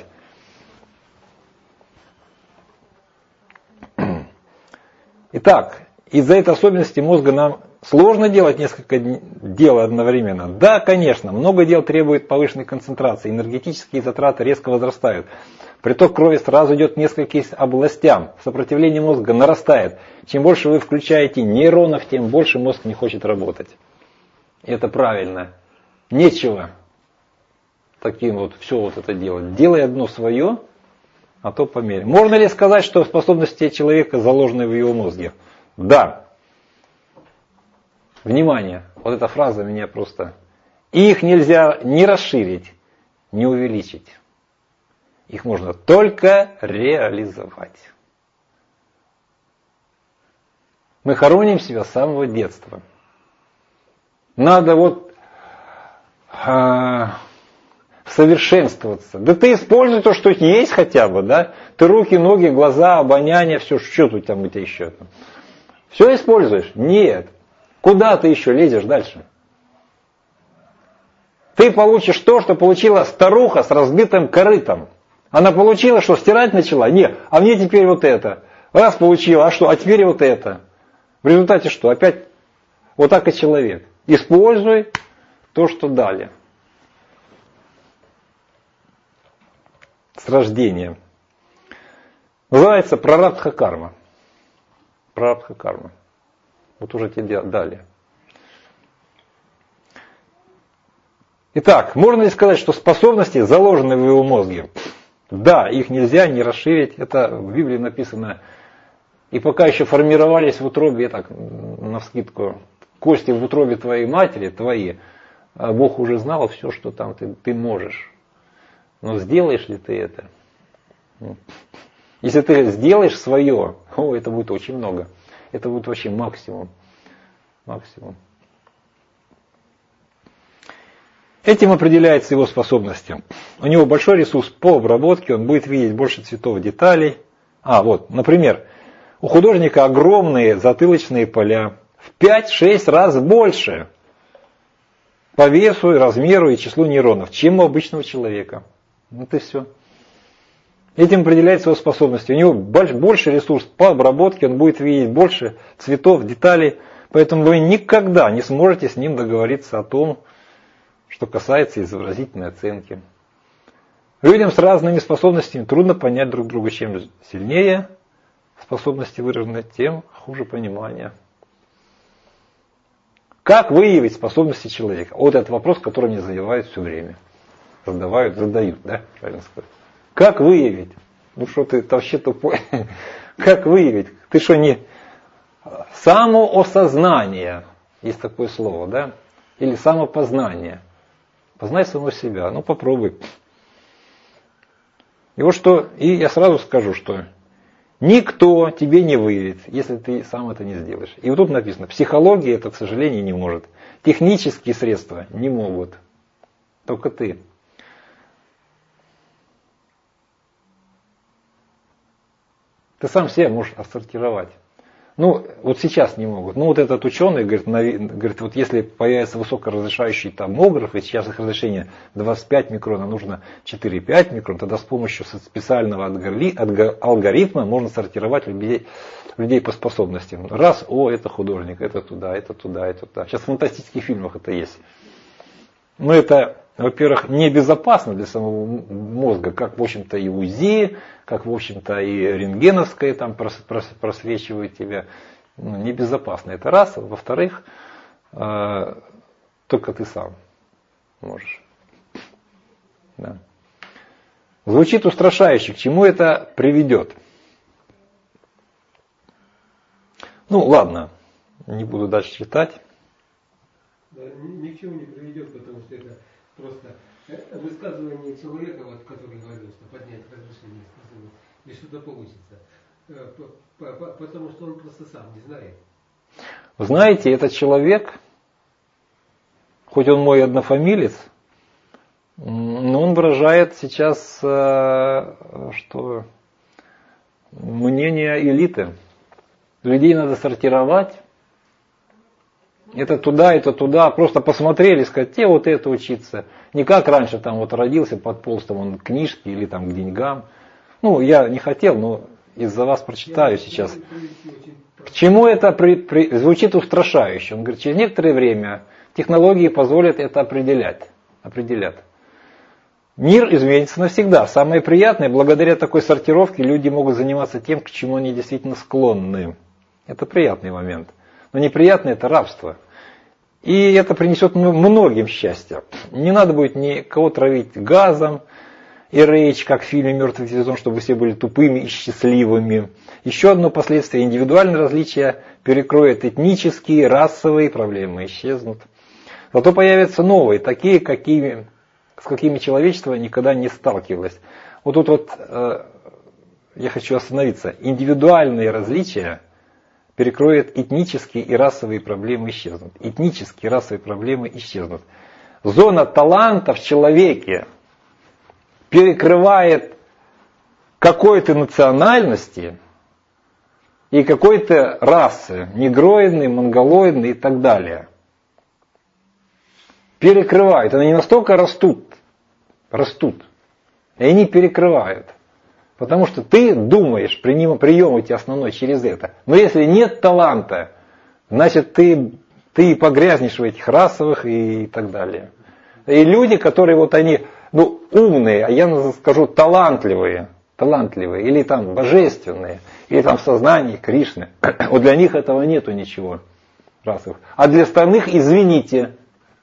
Итак, из-за этой особенности мозга нам сложно делать несколько дел одновременно. Да, конечно, много дел требует повышенной концентрации, энергетические затраты резко возрастают. Приток крови сразу идет к нескольким областям, сопротивление мозга нарастает. Чем больше вы включаете нейронов, тем больше мозг не хочет работать. И это правильно. Нечего таким вот все вот это делать. Делай одно свое, а то померь. Можно ли сказать, что способности человека заложены в его мозге? Да. Внимание, вот эта фраза меня просто... Их нельзя ни расширить, ни увеличить. Их можно только реализовать. Мы хороним себя с самого детства. Надо вот совершенствоваться. Да ты используй то, что есть хотя бы, да? Ты руки, ноги, глаза, обоняние, все, что тут там у тебя еще. Все используешь? Нет. Куда ты еще лезешь дальше? Ты получишь то, что получила старуха с разбитым корытом. Она получила, что стирать начала? Нет. А мне теперь вот это. Раз получила, а что? А теперь вот это. В результате что? Опять вот так и человек. Используй то, что дали. С рождения. Называется прарабдха карма. Прарабдха карма. Вот уже тебе дали. Итак, можно ли сказать, что способности заложены в его мозге? Да, их нельзя не расширить. Это в Библии написано. И пока еще формировались в утробе, так навскидку, кости в утробе твоей матери, твои, Бог уже знал все, что там ты можешь. Но сделаешь ли ты это? Если ты сделаешь свое, это будет очень много. Это будет вообще максимум. Максимум. Этим определяется его способности. У него большой ресурс по обработке, он будет видеть больше цветов, деталей. Вот, например, у художника огромные затылочные поля. В 5-6 раз больше по весу, размеру и числу нейронов, чем у обычного человека. Вот и все. Этим определяется его способности. У него больше ресурс по обработке, он будет видеть больше цветов, деталей. Поэтому вы никогда не сможете с ним договориться о том, что касается изобразительной оценки. Людям с разными способностями трудно понять друг друга. Чем сильнее способности выражены, тем хуже понимание. Как выявить способности человека? Вот этот вопрос, который мне задевают все время. Задают, да? Правильно сказать. Как выявить? Ну что ты вообще тупой? Как выявить? Ты что не... Самоосознание. Есть такое слово, да? Или самопознание. Познай самого себя. Ну попробуй. И вот что... И я сразу скажу, что никто тебе не выявит, если ты сам это не сделаешь. И вот тут написано, психология это, к сожалению, не может. Технические средства не могут. Только ты. Ты сам себя можешь отсортировать. Ну, вот сейчас не могут. Ну, вот этот ученый говорит, вот если появится высокоразрешающий томограф, и сейчас их разрешение 25 микрон, а нужно 4-5 микрон, тогда с помощью специального алгоритма можно сортировать людей по способностям. Раз, это художник, это туда, это туда, это туда. Сейчас в фантастических фильмах это есть. Но это, во-первых, небезопасно для самого мозга, как, в общем-то, и УЗИ, как, в общем-то, и рентгеновское там просвечивает тебя. Небезопасно. Это раз. Во-вторых, только ты сам можешь. Да. Звучит устрашающе. К чему это приведет? Ну, ладно. Не буду дальше читать. Да, ни к чему не приведет, потому что это просто высказывание человека, вот, который говорил, что поднять разрешение способность, и что-то получится. Потому что он просто сам не знает. Вы знаете, этот человек, хоть он мой однофамилец, но он выражает сейчас что мнение элиты. Людей надо сортировать. Это туда, просто посмотрели, сказать, те вот это учиться. Не как раньше, там вот родился, подполз там он к книжке или там к деньгам. Ну, я не хотел, но из-за вас прочитаю сейчас. К чему это звучит устрашающе? Он говорит, через некоторое время технологии позволят это определять. Мир изменится навсегда. Самое приятное, благодаря такой сортировке люди могут заниматься тем, к чему они действительно склонны. Это приятный момент. Но неприятное это рабство. И это принесет многим счастье. Не надо будет никого травить газом и речь, как в фильме «Мертвый сезон», чтобы все были тупыми и счастливыми. Еще одно последствие. Индивидуальные различия перекроют этнические, расовые проблемы, исчезнут. Зато появятся новые, такие, с какими человечество никогда не сталкивалось. Вот тут вот я хочу остановиться. Индивидуальные различия перекроют этнические и расовые проблемы, исчезнут. Этнические и расовые проблемы исчезнут. Зона таланта в человеке перекрывает какой-то национальности и какой-то расы, негроидной, монголоидной и так далее. Перекрывают. Они настолько растут, и они перекрывают. Потому что ты думаешь, прием эти основной через это. Но если нет таланта, значит ты погрязнешь в этих расовых и так далее. И люди, которые вот они, умные, а я скажу талантливые, или там божественные, или там в сознании Кришны, вот для них этого нету ничего расовых. А для остальных, извините,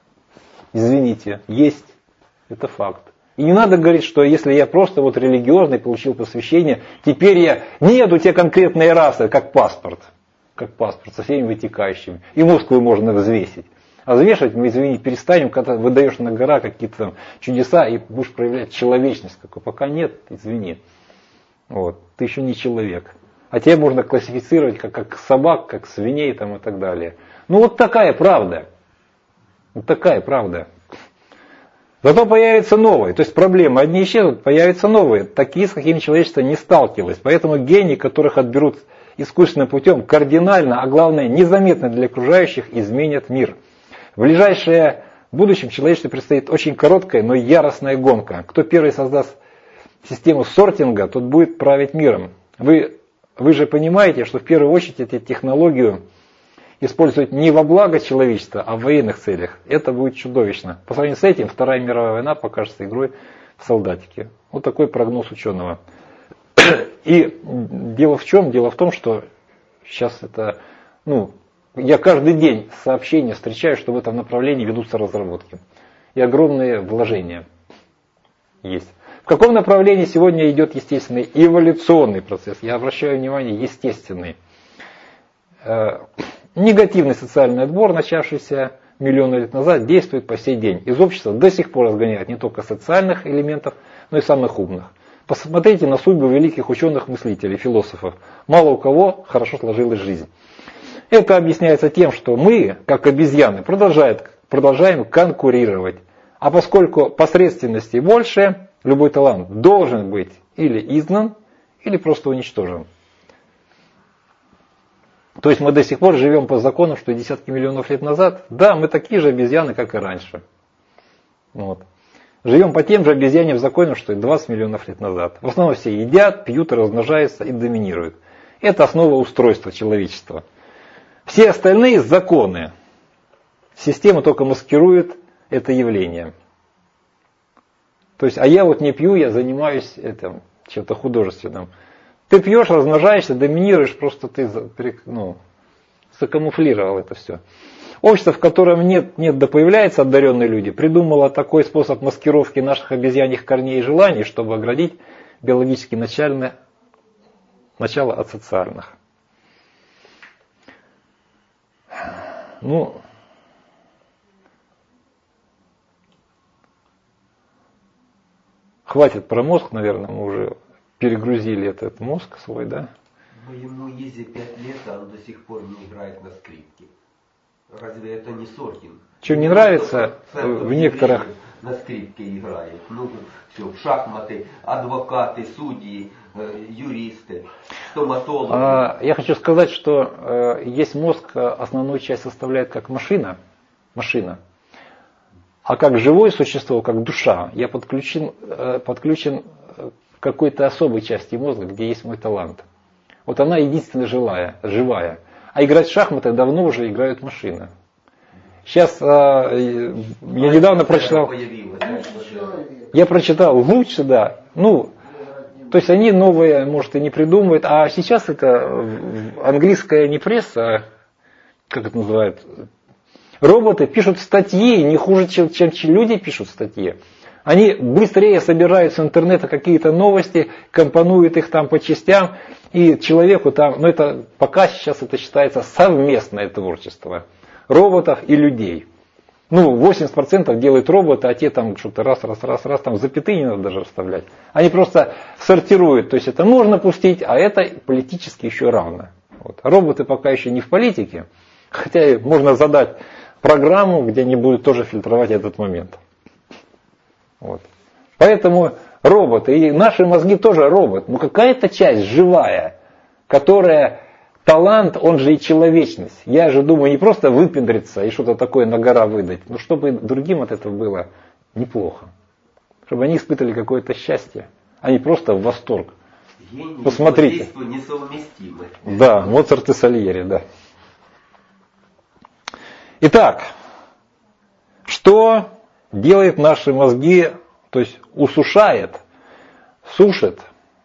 есть, это факт. И не надо говорить, что если я просто вот религиозный, получил посвящение, теперь нет у тебя конкретной расы, как паспорт со всеми вытекающими. И мускулы можно взвесить. А взвешивать мы, извините, перестанем, когда выдаешь на гора какие-то там чудеса и будешь проявлять человечность какую. Пока нет, извини. Вот, ты еще не человек. А тебя можно классифицировать как собак, как свиней там, и так далее. Вот такая правда. Зато появятся новые. То есть проблемы одни исчезнут, появятся новые. Такие, с какими человечество не сталкивалось. Поэтому гении, которых отберут искусственным путем, кардинально, а главное незаметно для окружающих, изменят мир. В ближайшее будущем человечеству предстоит очень короткая, но яростная гонка. Кто первый создаст систему сортинга, тот будет править миром. Вы же понимаете, что в первую очередь эту технологию использовать не во благо человечества, а в военных целях. Это будет чудовищно. По сравнению с этим, Вторая мировая война покажется игрой в солдатики. Вот такой прогноз ученого. И дело в чем? Дело в том, что сейчас это, я каждый день сообщения встречаю, что в этом направлении ведутся разработки. И огромные вложения есть. В каком направлении сегодня идет естественный эволюционный процесс? Я обращаю внимание, естественный. Негативный социальный отбор, начавшийся миллионы лет назад, действует по сей день. Из общества до сих пор разгоняют не только социальных элементов, но и самых умных. Посмотрите на судьбу великих ученых-мыслителей, философов. Мало у кого хорошо сложилась жизнь. Это объясняется тем, что мы, как обезьяны, продолжаем конкурировать. А поскольку посредственности больше, любой талант должен быть или изгнан, или просто уничтожен. То есть мы до сих пор живем по закону, что десятки миллионов лет назад, да, мы такие же обезьяны, как и раньше. Живем по тем же обезьяньим законам, что и 20 миллионов лет назад. В основном все едят, пьют, размножаются и доминируют. Это основа устройства человечества. Все остальные законы, система только маскирует это явление. То есть, а я вот не пью, я занимаюсь чем-то художественным. Ты пьешь, размножаешься, доминируешь, просто ты закамуфлировал это все. Общество, в котором нет да появляются одаренные люди, придумало такой способ маскировки наших обезьяньих корней и желаний, чтобы оградить биологически начало от социальных. Хватит про мозг, наверное, мы уже перегрузили этот мозг свой, да? Моему Изе 5 лет, а он до сих пор не играет на скрипке. Разве это не сортинг? Что не нравится в некоторых на скрипке играет. Ну, все, шахматы, адвокаты, судьи, юристы, стоматологи. Я хочу сказать, что есть мозг, основную часть составляет как машина, а как живое существо, как душа, я подключен к какой-то особой части мозга, где есть мой талант. Вот она единственная живая. А играть в шахматы давно уже играют машины. Сейчас я недавно прочитал. Я прочитал лучше, да. Ну, то есть они новые, может, и не придумывают. А сейчас это английская не пресса, как это называют, роботы пишут статьи не хуже, чем люди пишут статьи. Они быстрее собирают с интернета какие-то новости, компонуют их там по частям, и человеку там, ну это пока сейчас это считается совместное творчество роботов и людей. Ну, 80% делают роботы, а те там что-то раз, там запятые не надо даже вставлять. Они просто сортируют, то есть это можно пустить, а это политически еще равно. Вот. А роботы пока еще не в политике, хотя можно задать программу, где они будут тоже фильтровать этот момент. Вот. Поэтому роботы, и наши мозги тоже робот, но какая-то часть живая, которая талант, он же и человечность. Я же думаю, не просто выпендриться и что-то такое на гора выдать, но чтобы другим от этого было неплохо. Чтобы они испытывали какое-то счастье, а не просто восторг. Гений. Посмотрите. Несовместимы. Да, Моцарт и Сальери, да. Итак, что делает наши мозги, то есть сушит,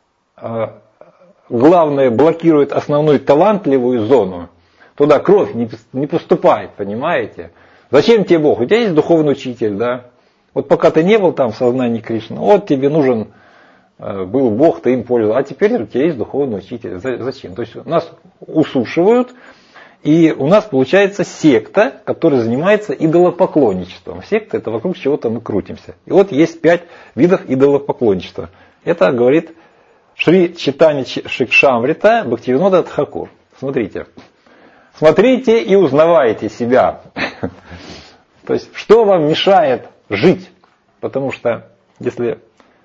главное, блокирует основную талантливую зону. Туда кровь не поступает, понимаете? Зачем тебе Бог? У тебя есть духовный учитель, да? Вот пока ты не был там в сознании Кришны, вот тебе нужен был Бог, ты им пользовался, а теперь у тебя есть духовный учитель. Зачем? То есть нас усушивают, и у нас получается секта, которая занимается идолопоклонничеством. Секта — это вокруг чего-то мы крутимся. И вот есть 5 видов идолопоклонничества. Это говорит Шри Чайтанья Шикшамрита Бхактивинода Тхакур. Смотрите. Смотрите и узнавайте себя. То есть, что вам мешает жить? Потому что, если...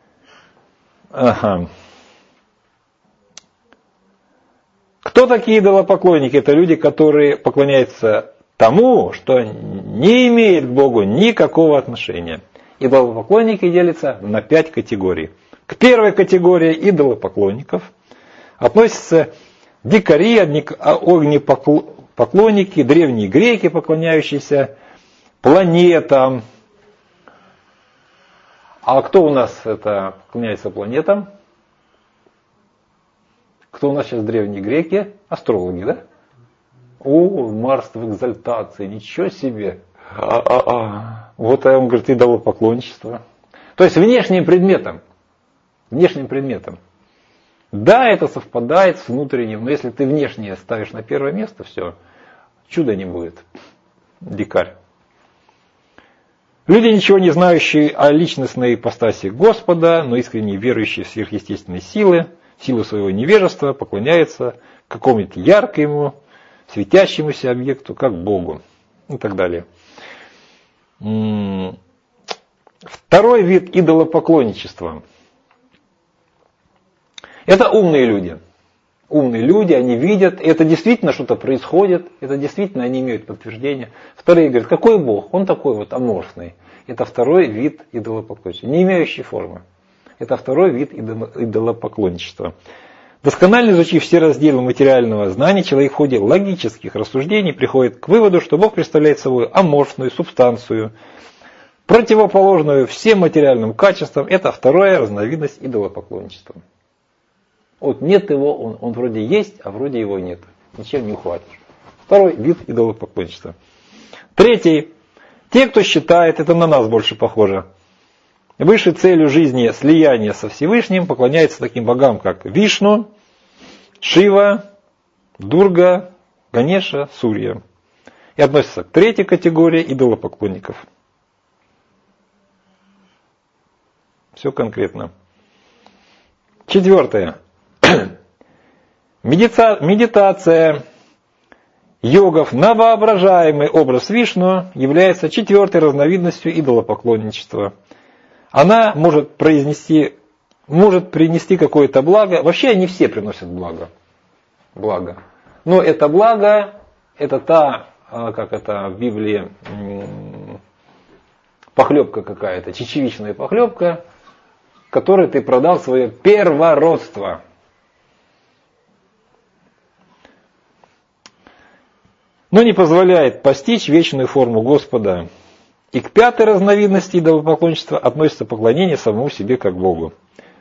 Кто такие идолопоклонники? Это люди, которые поклоняются тому, что не имеет к Богу никакого отношения. Идолопоклонники делятся на 5 категорий. К первой категории идолопоклонников относятся дикари, огнепоклонники, древние греки, поклоняющиеся планетам. А кто у нас это поклоняется планетам? Кто у нас сейчас древние греки? Астрологи, да? О, Марс в экзальтации, ничего себе. Вот он говорит, идолопоклонничество. То есть внешним предметом. Да, это совпадает с внутренним, но если ты внешнее ставишь на первое место, все, чуда не будет. Дикарь. Люди, ничего не знающие о личностной ипостаси Господа, но искренне верующие в сверхъестественные силы, силу своего невежества, поклоняются какому-нибудь яркому, светящемуся объекту, как Богу, и так далее. Второй вид идолопоклонничества. Это умные люди. Умные люди, они видят, это действительно что-то происходит, это действительно они имеют подтверждение. Вторые говорят, какой Бог? Он такой вот аморфный. Это второй вид идолопоклонничества, не имеющий формы. Это второй вид идолопоклонничества. Досконально изучив все разделы материального знания, человек в ходе логических рассуждений приходит к выводу, что Бог представляет собой аморфную субстанцию, противоположную всем материальным качествам. Это вторая разновидность идолопоклонничества. Вот нет его, он вроде есть, а вроде его нет. Ничем не ухватишь. Второй вид идолопоклонничества. Третий. Те, кто считает, это на нас больше похоже, высшей целью жизни слияние со Всевышним, поклоняются таким богам, как Вишну, Шива, Дурга, Ганеша, Сурья. И относятся к третьей категории идолопоклонников. Все конкретно. Четвертое. Медитация йогов новоображаемый образ Вишну является 4-й разновидностью идолопоклонничества. Она может принести какое-то благо. Вообще они все приносят благо. Но это благо, это та, как это в Библии, похлебка какая-то, чечевичная похлебка, которой ты продал свое первородство. Но не позволяет постичь вечную форму Господа. И к 5-й разновидности идолопоклонничества относится поклонение самому себе как Богу.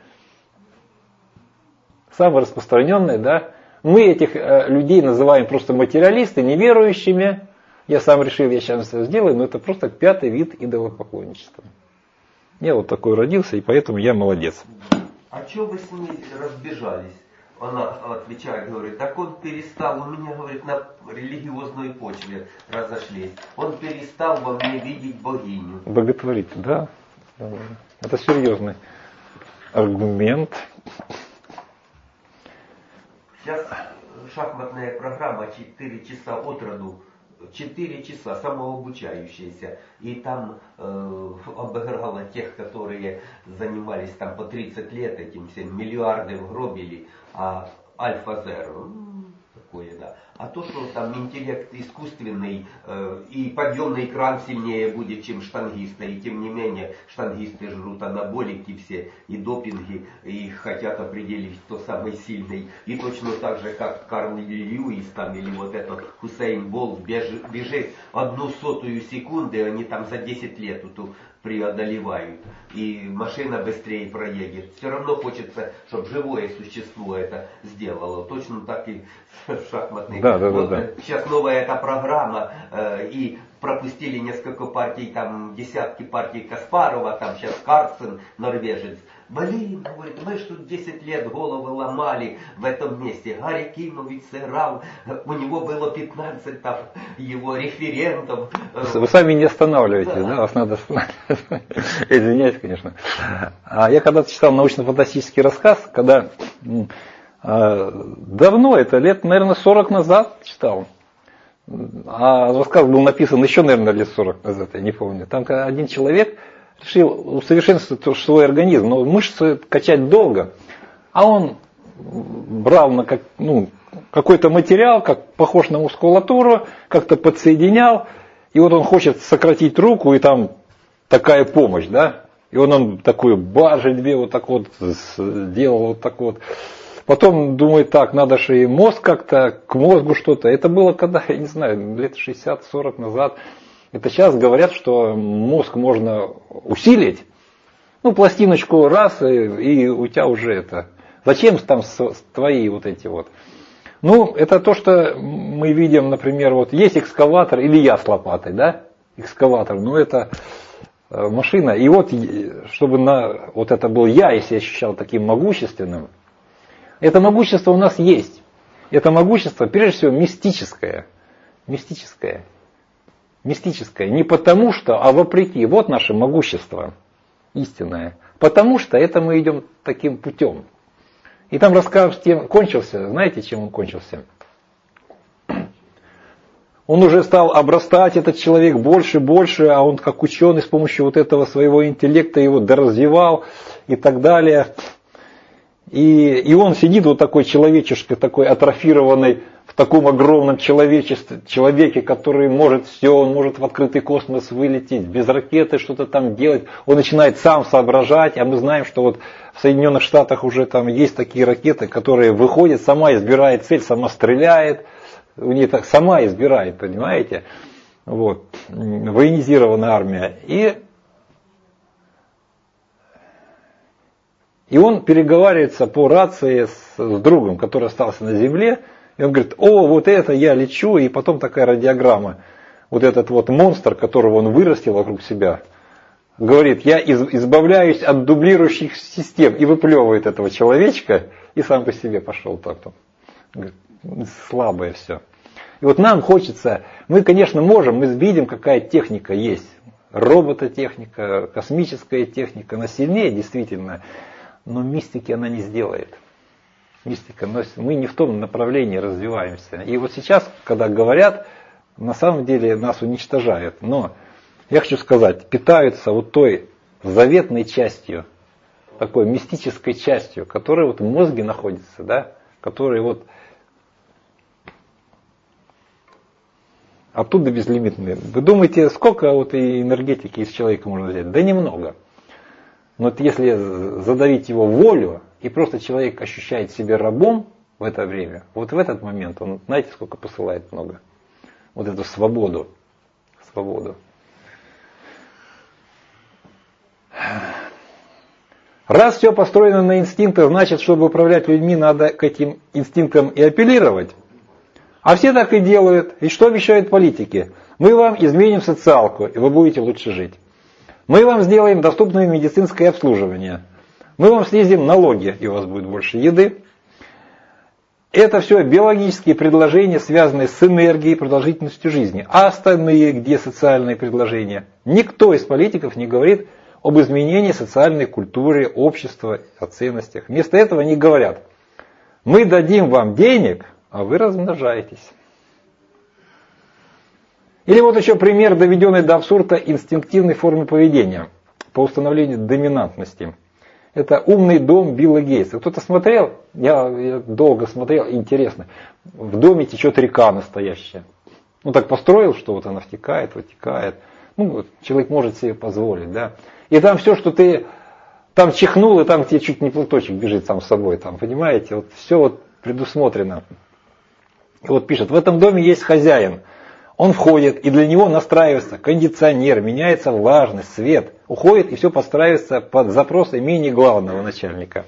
Самое распространенное, да, мы этих людей называем просто материалисты, неверующими. Я сам решил, я сейчас это сделаю, но это просто 5-й вид идолопоклонничества. Я вот такой родился, и поэтому я молодец. А что вы с ней разбежались? Она отвечает, говорит, так он перестал, у меня, говорит, на религиозной почве разошлись. Он перестал во мне видеть богиню. Боготворить, да. Это серьезный аргумент. Сейчас шахматная программа 4 часа от роду. 4 часа, самообучающаяся. И там обыграла тех, которые занимались там по 30 лет этим всем, миллиарды вгробили, а Альфа-Зеро, такое, да. А то, что там интеллект искусственный и подъемный экран сильнее будет, чем штангиста, и тем не менее штангисты жрут анаболики все, и допинги, и хотят определить, кто самый сильный. И точно так же, как Карл Льюис там, или вот этот Хусейн Болт бежит 1/100 секунды, они там за 10 лет эту преодолевают, и машина быстрее проедет. Все равно хочется, чтобы живое существо это сделало. Точно так и шахматный. Да. Сейчас новая эта программа, и пропустили несколько партий, там десятки партий Каспарова, там сейчас Карлсен, норвежец. Блин, говорит, мы ж тут 10 лет головы ломали в этом месте. Гарри Кимович сыграл, у него было 15 там его референтов. Вы сами не останавливаетесь, да? Вас надо останавливать. Извиняюсь, конечно. Я когда-то читал научно-фантастический рассказ, когда давно, это лет, наверное, 40 назад читал. А рассказ был написан еще, наверное, лет 40 назад, я не помню. Там один человек решил усовершенствовать свой организм, но мышцы качать долго. А он брал на какой-то материал, как похож на мускулатуру, как-то подсоединял. И вот он хочет сократить руку, и там такая помощь, да. И он такую баржи 2 вот так вот сделал, вот так вот. Потом думает, так, надо же и мозг как-то, к мозгу что-то. Это было когда, я не знаю, лет 60-40 назад. Это сейчас говорят, что мозг можно усилить. Пластиночку раз, и у тебя уже это. Зачем там твои вот эти вот? Это то, что мы видим, например, вот есть экскаватор, или я с лопатой, да? Экскаватор, это машина. И вот, чтобы вот это был я, если я ощущал таким могущественным, это могущество у нас есть. Это могущество, прежде всего, мистическое. Мистическое. Не потому что, а вопреки. Вот наше могущество истинное. Потому что это мы идем таким путем. И там рассказ кончился. Знаете, чем он кончился? Он уже стал обрастать, этот человек, больше, а он как ученый с помощью вот этого своего интеллекта его доразвивал и так далее. И он сидит вот такой человечишкой, такой атрофированный, в таком огромном человеке, который может все, он может в открытый космос вылететь, без ракеты что-то там делать. Он начинает сам соображать, а мы знаем, что вот в Соединенных Штатах уже там есть такие ракеты, которые выходят, сама избирает цель, сама стреляет, у нее так сама избирает, понимаете? Вот. Военизированная армия. И он переговаривается по рации с другом, который остался на земле. И он говорит, вот это я лечу. И потом такая радиограмма. Вот этот вот монстр, которого он вырастил вокруг себя, говорит, я избавляюсь от дублирующих систем. И выплевывает этого человечка. И сам по себе пошел так-то. Говорит, слабое все. И вот нам хочется, мы, конечно, можем, мы видим, какая техника есть. Робототехника, космическая техника. Она сильнее, действительно. Но мистики она не сделает. Мистика. Но мы не в том направлении развиваемся. И вот сейчас, когда говорят, на самом деле нас уничтожают. Но я хочу сказать, питаются вот той заветной частью, такой мистической частью, которая вот в мозге находится, да, которая вот оттуда безлимитные. Вы думаете, сколько вот и энергетики из человека можно взять? Да немного. Но вот если задавить его волю, и просто человек ощущает себя рабом в это время, вот в этот момент он, знаете, сколько посылает много? Вот эту свободу. Свободу. Раз все построено на инстинктах, значит, чтобы управлять людьми, надо к этим инстинктам и апеллировать. А все так и делают. И что обещают политики? Мы вам изменим социалку, и вы будете лучше жить. Мы вам сделаем доступное медицинское обслуживание. Мы вам снизим налоги, и у вас будет больше еды. Это все биологические предложения, связанные с энергией и продолжительностью жизни. А остальные, где социальные предложения? Никто из политиков не говорит об изменении социальной культуры, общества, о ценностях. Вместо этого они говорят: мы дадим вам денег, а вы размножаетесь. Или вот еще пример, доведенный до абсурда инстинктивной формы поведения по установлению доминантности. Это «Умный дом» Билла Гейтса. Кто-то смотрел? Я долго смотрел, интересно. В доме течет река настоящая. Ну так построил, что вот она втекает, вытекает. Ну, вот, человек может себе позволить, да. И там все, что ты там чихнул, и там тебе чуть не платочек бежит сам собой, там, понимаете, вот все вот предусмотрено. И вот пишет: в этом доме есть хозяин. Он входит, и для него настраивается кондиционер, меняется влажность, свет. Уходит, и все подстраивается под запросы менее главного начальника.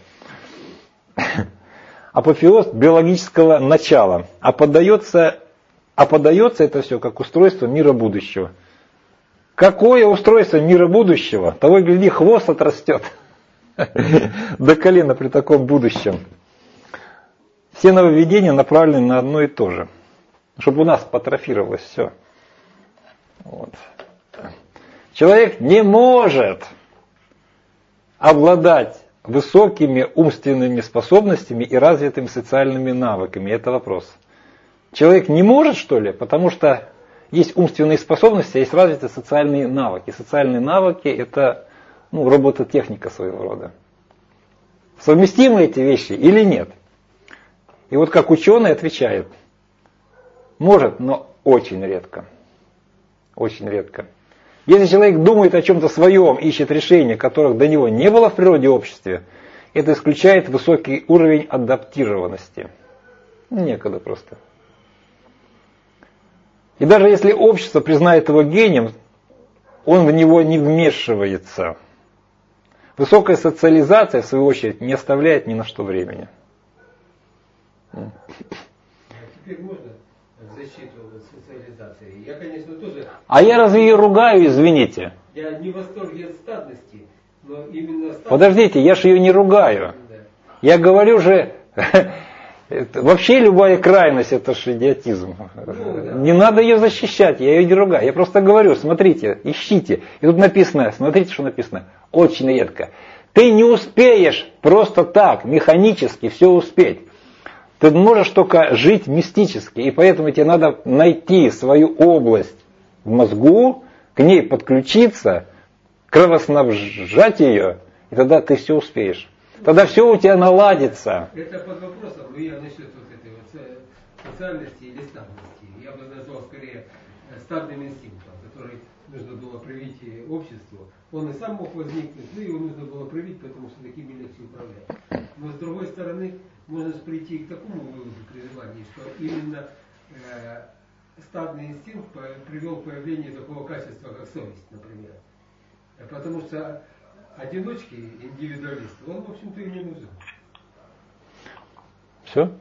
Апофеоз биологического начала. А подается это все как устройство мира будущего. Какое устройство мира будущего? Того и гляди, хвост отрастет до колена при таком будущем. Все нововведения направлены на одно и то же. Чтобы у нас потрофировалось все. Вот. Человек не может обладать высокими умственными способностями и развитыми социальными навыками. Это вопрос. Человек не может, что ли? Потому что есть умственные способности, а есть развитые социальные навыки. Социальные навыки – это робототехника своего рода. Совместимы эти вещи или нет? И вот как ученый отвечает: может, но очень редко. Очень редко. Если человек думает о чем-то своем, ищет решения, которых до него не было в природе обществе, это исключает высокий уровень адаптированности. Некогда просто. И даже если общество признает его гением, он в него не вмешивается. Высокая социализация, в свою очередь, не оставляет ни на что времени. Теперь можно защиту социализации? Я, конечно, тоже... А я разве ее ругаю, извините? Я не в восторге от стадности, но именно стадность... Подождите, я же ее не ругаю. Да. Я говорю же... Вообще любая крайность — это же идиотизм. Да. Не надо ее защищать, я ее не ругаю. Я просто говорю: смотрите, ищите. И тут написано, смотрите, что написано. Очень редко. Ты не успеешь просто так, механически все успеть. Ты можешь только жить мистически. И поэтому тебе надо найти свою область в мозгу, к ней подключиться, кровоснабжать ее, и тогда ты все успеешь. Тогда все у тебя наладится. Это под вопросом, но я насчет вот этой вот социальности или стадности. Я бы назвал скорее стадным инстинктом, который нужно было привить обществу. Он и сам мог возникнуть, но его нужно было привить, потому что такими легче управлять. Но с другой стороны, можно прийти к такому выводу при желании, что именно стадный инстинкт привел к появлению такого качества, как совесть, например. Потому что одиночки, индивидуалисты, он, в общем-то, и не нужен. Все?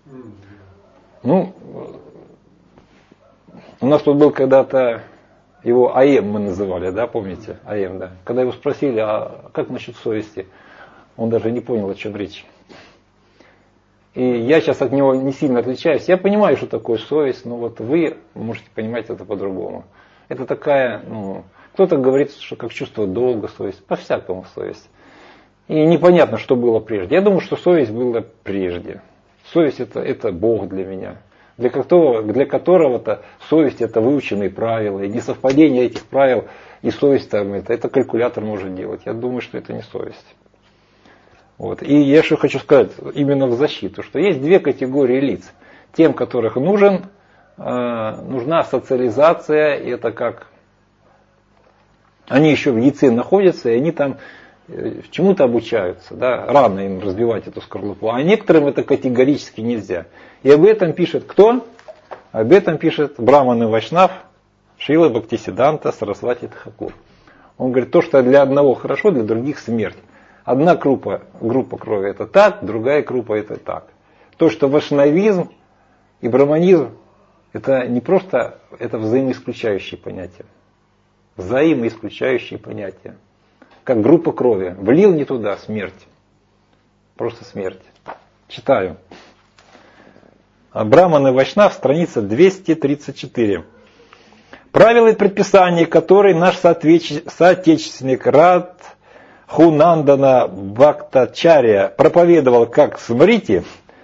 У нас тут был когда-то, его АЭМ мы называли, да, помните? АЭМ, да. Когда его спросили: а как насчет совести? Он даже не понял, о чем речь. И я сейчас от него не сильно отличаюсь. Я понимаю, что такое совесть, но вот вы можете понимать это по-другому. Это такая, кто-то говорит, что как чувство долга, совесть, по-всякому совесть. И непонятно, что было прежде. Я думаю, что совесть была прежде. Совесть это Бог для меня. Для которого-то совесть это выученные правила. И несовпадение этих правил и совесть там, это калькулятор может делать. Я думаю, что это не совесть. Вот. И я что хочу сказать именно в защиту, что есть две категории лиц. Тем, которых нужна социализация, и это как они еще в яйце находятся, и они там чему-то обучаются. Да? Рано им разбивать эту скорлупу. А некоторым это категорически нельзя. И об этом пишет кто? Об этом пишет Браман и Вайшнав, Шрила Бхактисиддханта Сарасвати Тхакур. Он говорит, то, что для одного хорошо, для других смерть. Одна группа крови это так, другая группа это так. То, что вайшнавизм и браманизм, это не просто, это взаимоисключающие понятия. Взаимоисключающие понятия. Как группа крови. Влил не туда, смерть. Просто смерть. Читаю. Браман и Вайшнав, страница 234. Правила и предписания, которые наш соотечественник Радхунандана Бхактачарья проповедовал как смрити,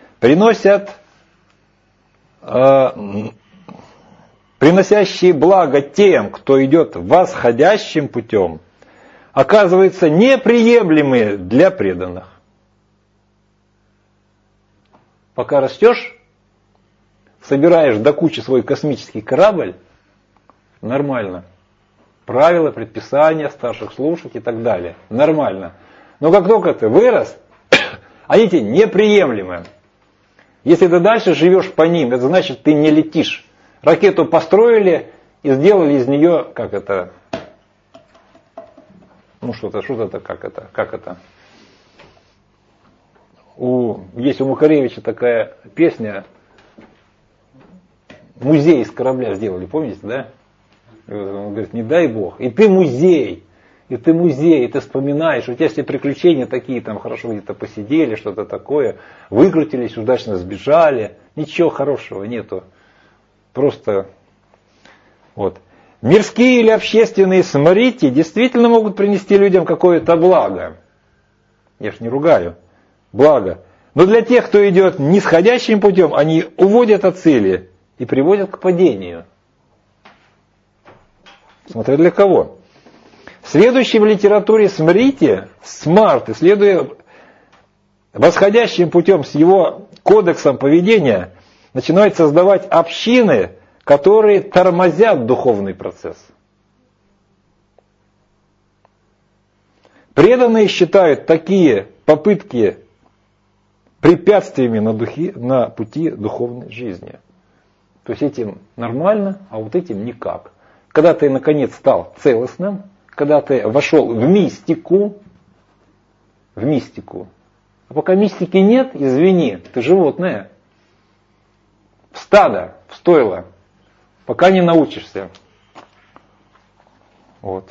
приносящие благо тем, кто идет восходящим путем, оказываются неприемлемы для преданных. Пока растешь, собираешь до кучи свой космический корабль, нормально. Правила, предписания, старших слушать и так далее. Нормально. Но как только ты вырос, они тебе неприемлемы. Если ты дальше живешь по ним, это значит, ты не летишь. Ракету построили и сделали из нее, как это, есть у Макаревича такая песня, музей из корабля сделали, помните, да? Он говорит, не дай Бог. И ты музей, и ты вспоминаешь, у тебя все приключения такие, там хорошо где-то посидели, что-то такое, выкрутились, удачно сбежали, ничего хорошего нету. Просто вот. Мирские или общественные смрити действительно могут принести людям какое-то благо. Я ж не ругаю. Благо. Но для тех, кто идет нисходящим путем, они уводят от цели и приводят к падению. Смотря для кого. Следующий в литературе смрити, смарты, следуя восходящим путем с его кодексом поведения, начинают создавать общины, которые тормозят духовный процесс. Преданные считают такие попытки препятствиями на пути духовной жизни. То есть этим нормально, а вот этим никак. Когда ты наконец стал целостным, когда ты вошел в мистику, а пока мистики нет, извини, ты животное, в стадо, в стойло, пока не научишься. Вот.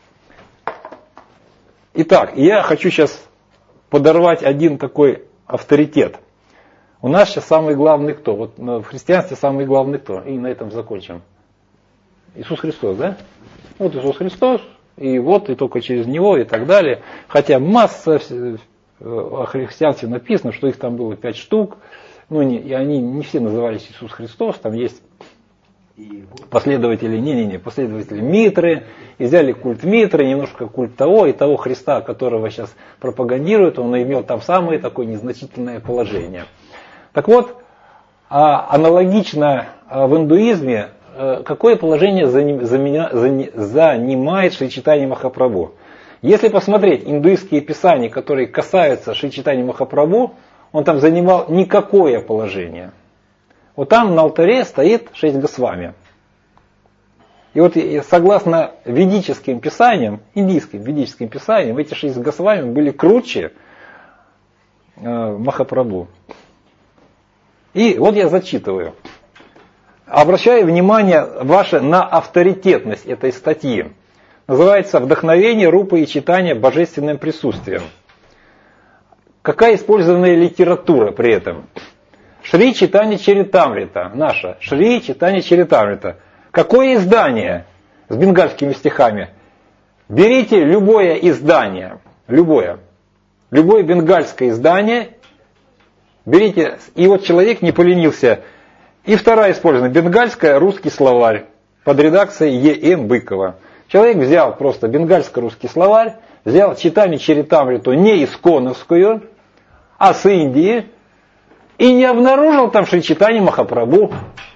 Итак, я хочу сейчас подорвать один такой авторитет. У нас сейчас самый главный кто? Вот в христианстве самый главный кто? И на этом закончим. Иисус Христос, да? Вот Иисус Христос, и вот, и только через Него, и так далее. Хотя масса о христианстве написано, что их там было 5 штук, и они не все назывались Иисус Христос, там есть последователи, последователи Митры, и взяли культ Митры, немножко культ того, и того Христа, которого сейчас пропагандируют, он имел там самое такое незначительное положение. Так вот, аналогично в индуизме, какое положение занимает Шри Чайтанья Махапрабху? Если посмотреть индуистские писания, которые касаются Шри Чайтаньи Махапрабху, он там занимал никакое положение. Вот там на алтаре стоит 6 Госвами. И вот согласно ведическим писаниям, индийским ведическим писаниям, эти 6 Госвами были круче Махапрабху. И вот я зачитываю. Обращаю внимание ваше на авторитетность этой статьи. Называется «Вдохновение Рупы и Чайтаньи божественным присутствием». Какая использованная литература при этом? Шри Чайтанья Чаритамрита, наша, Шри Чайтанья Чаритамрита. Какое издание с бенгальскими стихами? Берите любое издание, любое. любое бенгальское издание, берите, и вот человек не поленился. И вторая использована, бенгальская, русский словарь, под редакцией Е.М. Быкова. Человек взял просто бенгальско-русский словарь, взял Читани Чаритамриту не исконовскую, а с Индии, и не обнаружил там Шри Чайтанья Махапрабху.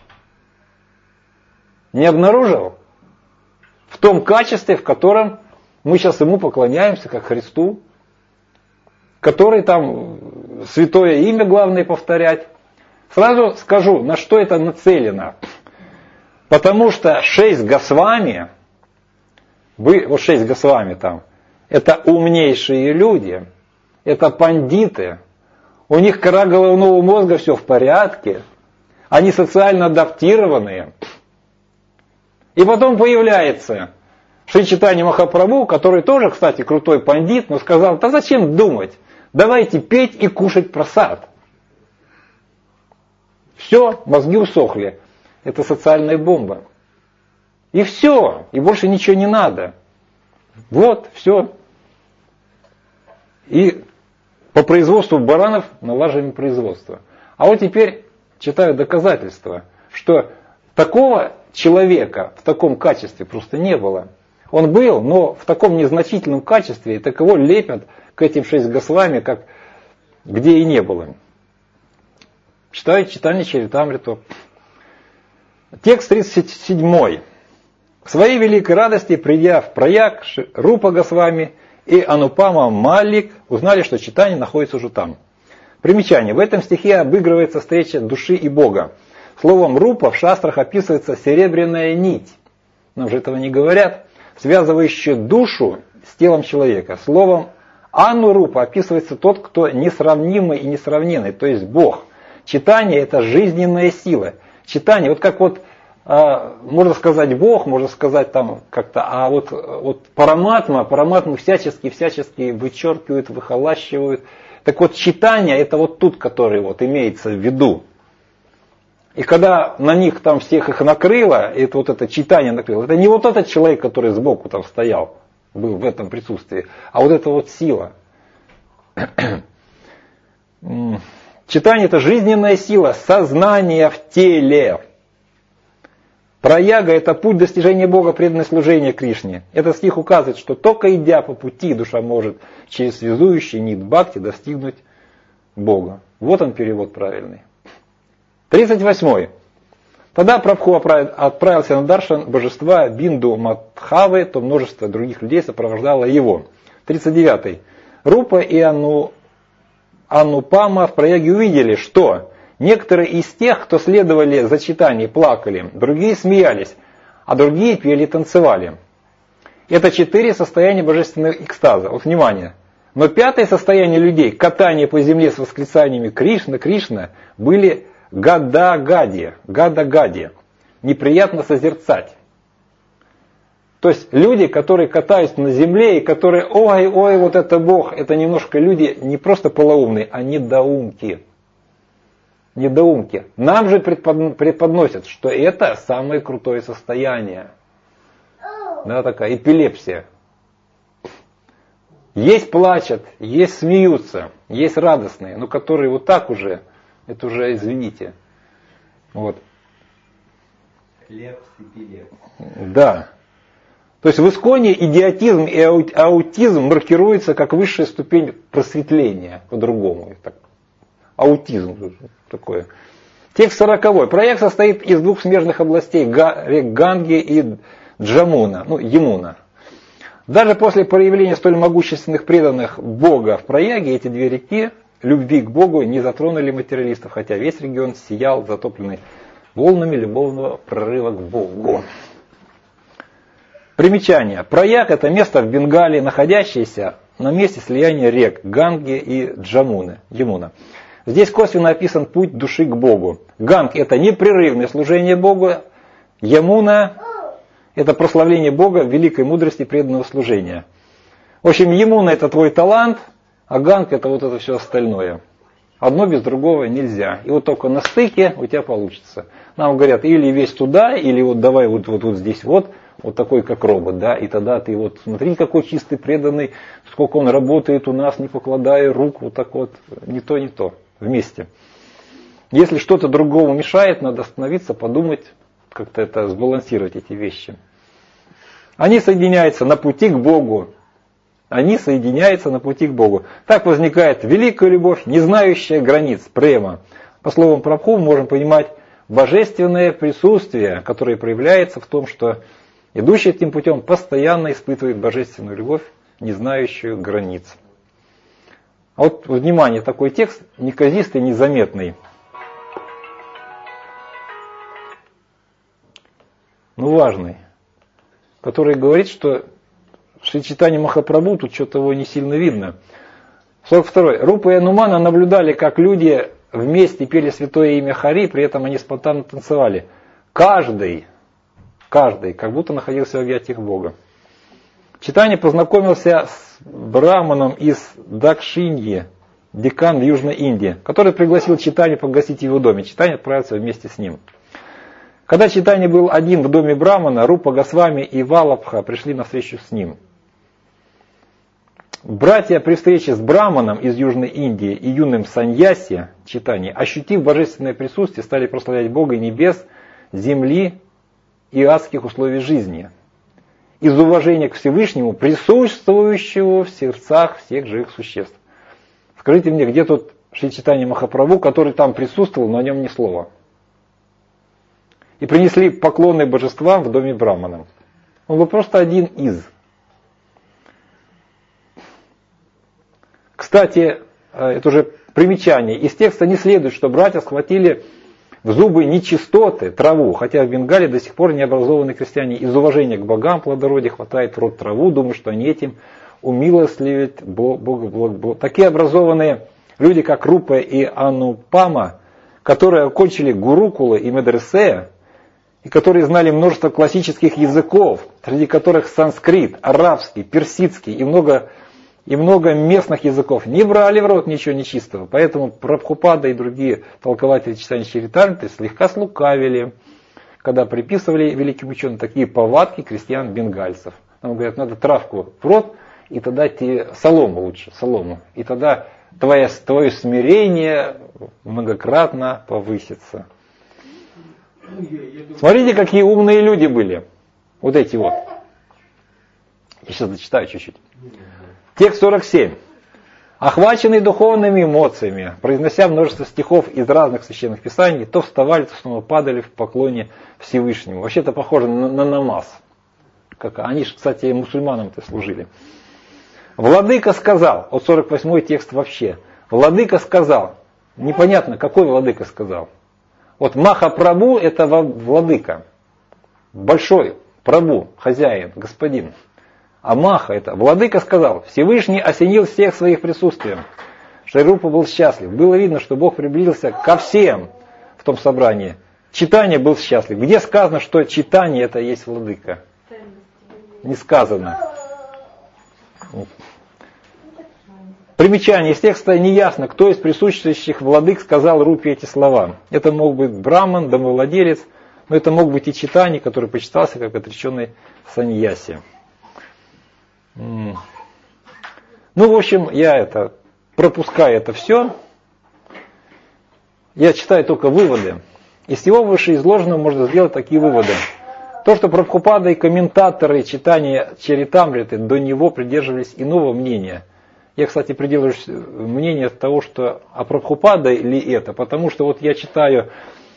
Не обнаружил. В том качестве, в котором мы сейчас ему поклоняемся, как Христу, который там святое имя главное повторять. Сразу скажу, на что это нацелено. Потому что 6 Госвами, вот 6 Госвами там, это умнейшие люди, это пандиты, у них кора головного мозга все в порядке, они социально адаптированные. И потом появляется Шри Чайтанья Махапрабху, который тоже, кстати, крутой пандит, но сказал, да зачем думать, давайте петь и кушать прасад. Все, мозги усохли. Это социальная бомба. И все, и больше ничего не надо. Вот, все. И по производству баранов налаживаем производство. А вот теперь читаю доказательства, что такого человека в таком качестве просто не было. Он был, но в таком незначительном качестве, и таково лепят к этим 6 Госвами, как где и не было. Читаю Читани Чаритамриту. Текст 37. К своей великой радости, придя в Праяг, Рупа Госвами и Анупама Маллик узнали, что Чайтанья находится уже там. Примечание. В этом стихе обыгрывается встреча души и Бога. Словом Рупа в шастрах описывается серебряная нить. Нам же этого не говорят. Связывающая душу с телом человека. Словом Анурупа описывается тот, кто несравнимый и несравненный, то есть Бог. Чайтанья это жизненная сила. Чайтанья, вот как вот, можно сказать Бог, можно сказать там как-то, а вот параматму всячески вычеркивают, выхолащивают. Так вот Чайтанья это вот тут, который вот имеется в виду. И когда на них там всех их накрыло, это вот это Чайтанья накрыло, это не вот этот человек, который сбоку там стоял, был в этом присутствии, а вот эта вот сила. Чайтанья это жизненная сила, сознание в теле. Праяга это путь достижения Бога, преданное служение Кришне. Этот стих указывает, что только идя по пути, душа может через связующий нит бхакти достигнуть Бога. Вот он перевод правильный. 38. Тогда Прабху отправился на даршан божества Бинду Мадхавы, то множество других людей сопровождало его. 39. Рупа и Анупама в Праяге увидели, что некоторые из тех, кто следовали за Чайтаньей, плакали, другие смеялись, а другие пели и танцевали. Это 4 состояния божественного экстаза. Вот внимание. Но 5-е состояние людей, катание по земле с восклицаниями Кришна, Кришна, были гадагади, неприятно созерцать. То есть люди, которые катаются на земле и которые, ой, вот это Бог, это немножко люди не просто полоумные, а недоумки. Недоумки. Нам же преподносят, что это самое крутое состояние. Да, такая эпилепсия. Есть плачут, есть смеются, есть радостные, но которые вот так уже, это уже извините. Вот. Лепс и пилепс. Да. То есть в Исконе идиотизм и аутизм маркируется как высшая ступень просветления, по-другому. Аутизм такое. Текст 40. Проект состоит из 2 смежных областей, рек Ганги и Джамуна, Ямуна. Даже после проявления столь могущественных преданных Бога в Праяге, эти 2 реки любви к Богу не затронули материалистов, хотя весь регион сиял, затопленный волнами любовного прорыва к Богу. Примечание. Праяг это место в Бенгалии, находящееся на месте слияния рек Ганги и Ямуна. Здесь косвенно описан путь души к Богу. Ганг это непрерывное служение Богу, Ямуна это прославление Бога в великой мудрости преданного служения. В общем, Ямуна это твой талант, а Ганг это вот это все остальное. Одно без другого нельзя. И вот только на стыке у тебя получится. Нам говорят, или весь туда, или вот давай вот здесь вот. вот такой как робот, да, и тогда ты вот смотри, какой чистый, преданный, сколько он работает у нас, не покладая рук, вот так вот, не то, вместе. Если что-то другому мешает, надо остановиться, подумать, как-то это сбалансировать эти вещи. Они соединяются на пути к Богу. Они соединяются на пути к Богу. Так возникает великая любовь, не знающая границ, према. По словам Прабхупады можем понимать божественное присутствие, которое проявляется в том, что идущий этим путем постоянно испытывает божественную любовь, не знающую границ. А вот, внимание, такой текст неказистый, незаметный. Но важный, который говорит, что Шри Чайтанья Махапрабху, тут что-то его не сильно видно. 42. Рупа и Анумана наблюдали, как люди вместе пели святое имя Хари, при этом они спонтанно танцевали. Каждый, как будто находился в объятиях Бога. Чайтанья познакомился с браманом из Дакшиньи, декан в Южной Индии, который пригласил Чайтанью погостить в его доме. Чайтанья отправился вместе с ним. Когда Чайтанья был один в доме брамана, Рупа Госвами и Валабха пришли на встречу с ним. Братья при встрече с браманом из Южной Индии и юным саньяси Чайтаньи, ощутив божественное присутствие, стали прославлять Бога небес, земли и адских условий жизни. Из уважения к Всевышнему, присутствующего в сердцах всех живых существ. Скажите мне, где тут Шри Чайтанья Махапрабху, который там присутствовал, но о нем ни слова? И принесли поклоны божествам в доме брамана. Он был просто один из. Кстати, это уже примечание. Из текста не следует, что братья схватили в зубы нечистоты, траву, хотя в Бенгале до сих пор необразованные крестьяне из уважения к богам плодородия хватает в рот траву, думая, что они этим умилостливят Бога. Такие образованные люди, как Рупа и Анупама, которые окончили Гурукулы и Медресе, и которые знали множество классических языков, среди которых санскрит, арабский, персидский и много местных языков, не брали в рот ничего нечистого. Поэтому Прабхупада и другие толкователи Чайтаньи Чаритамриты слегка слукавили, когда приписывали великим ученым такие повадки крестьян-бенгальцев. Нам говорят, надо травку в рот, и тогда тебе солому лучше, солому. И тогда твое смирение многократно повысится. Смотрите, какие умные люди были. Вот эти вот. Я сейчас зачитаю чуть-чуть. Текст 47. Охваченные духовными эмоциями, произнося множество стихов из разных священных писаний, то вставали, то снова падали в поклоне Всевышнему. Вообще это похоже на намаз. Они же, кстати, мусульманам-то служили. Владыка сказал, вот 48-й текст вообще. Владыка сказал. Непонятно, какой владыка сказал. Вот Махапрабху это владыка. Большой Прабху, хозяин, господин. А Маха это владыка сказал. Всевышний осенил всех своих присутствием. Шри Рупа был счастлив. Было видно, что Бог приблизился ко всем в том собрании. Чайтанья был счастлив. Где сказано, что Чайтанья это есть владыка? Не сказано. Примечание из текста неясно, кто из присутствующих владык сказал Рупе эти слова. Это мог быть браман, домовладелец, но это мог быть и Чайтанья, который почитался как отреченный саньяси. Ну, в общем, я пропускаю это все. Я читаю только выводы. Из всего вышеизложенного можно сделать такие выводы. То, что Прабхупада и комментаторы Чайтаньи Чаритамриты до него придерживались иного мнения. Я, кстати, придерживаюсь мнения того, что Прабхупада ли это, потому что вот я читаю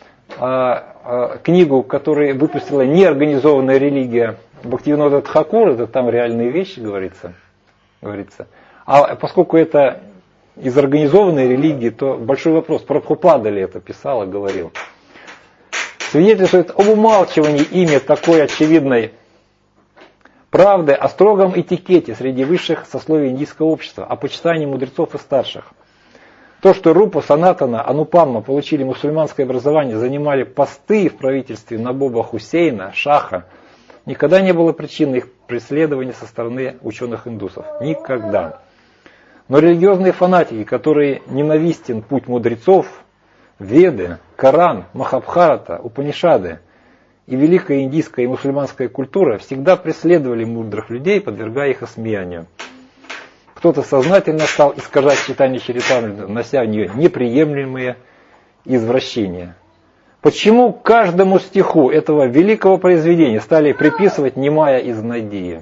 книгу, которую выпустила неорганизованная религия Бхактивинода Тхакур, это там реальные вещи говорится. А поскольку это из организованной религии, то большой вопрос, Прабхупада ли это писал и говорил. Свидетельствует об умалчивании ими такой очевидной правды о строгом этикете среди высших сословий индийского общества, о почитании мудрецов и старших. То, что Рупа, Санатана, Анупама получили мусульманское образование, занимали посты в правительстве Набоба Хусейна, Шаха, никогда не было причиной их преследования со стороны ученых-индусов. Никогда. Но религиозные фанатики, которые ненавистен путь мудрецов, Веды, Коран, Махабхарата, Упанишады, и великая индийская и мусульманская культура всегда преследовали мудрых людей, подвергая их осмеянию. Кто-то сознательно стал искажать читание Чаритамриты, внося в нее неприемлемые извращения. Почему каждому стиху этого великого произведения стали приписывать немая изнодия?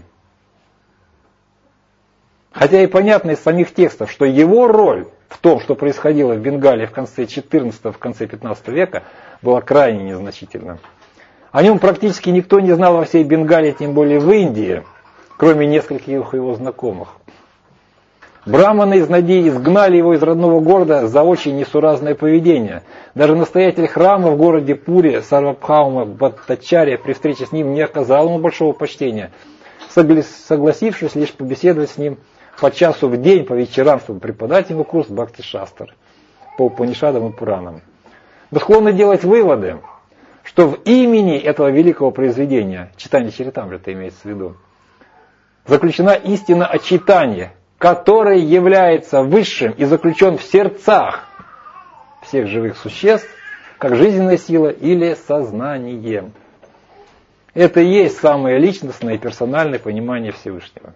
Хотя и понятно из самих текстов, что его роль в том, что происходило в Бенгалии в конце XIV, в конце XV века, была крайне незначительна. О нем практически никто не знал во всей Бенгалии, тем более в Индии, кроме нескольких его знакомых. Браманы из Нади изгнали его из родного города за очень несуразное поведение. Даже настоятель храма в городе Пури, Сарвабхаума Бхаттачарья, при встрече с ним не оказал ему большого почтения, согласившись лишь побеседовать с ним по часу в день, по вечерам, чтобы преподать ему курс Бхакти-шастр по Упанишадам и Пуранам. Мы склонны делать выводы, что в имени этого великого произведения, читание Чаритамриты имеется в виду, заключена истина о читании, который является высшим и заключен в сердцах всех живых существ, как жизненная сила или сознание. Это и есть самое личностное и персональное понимание Всевышнего.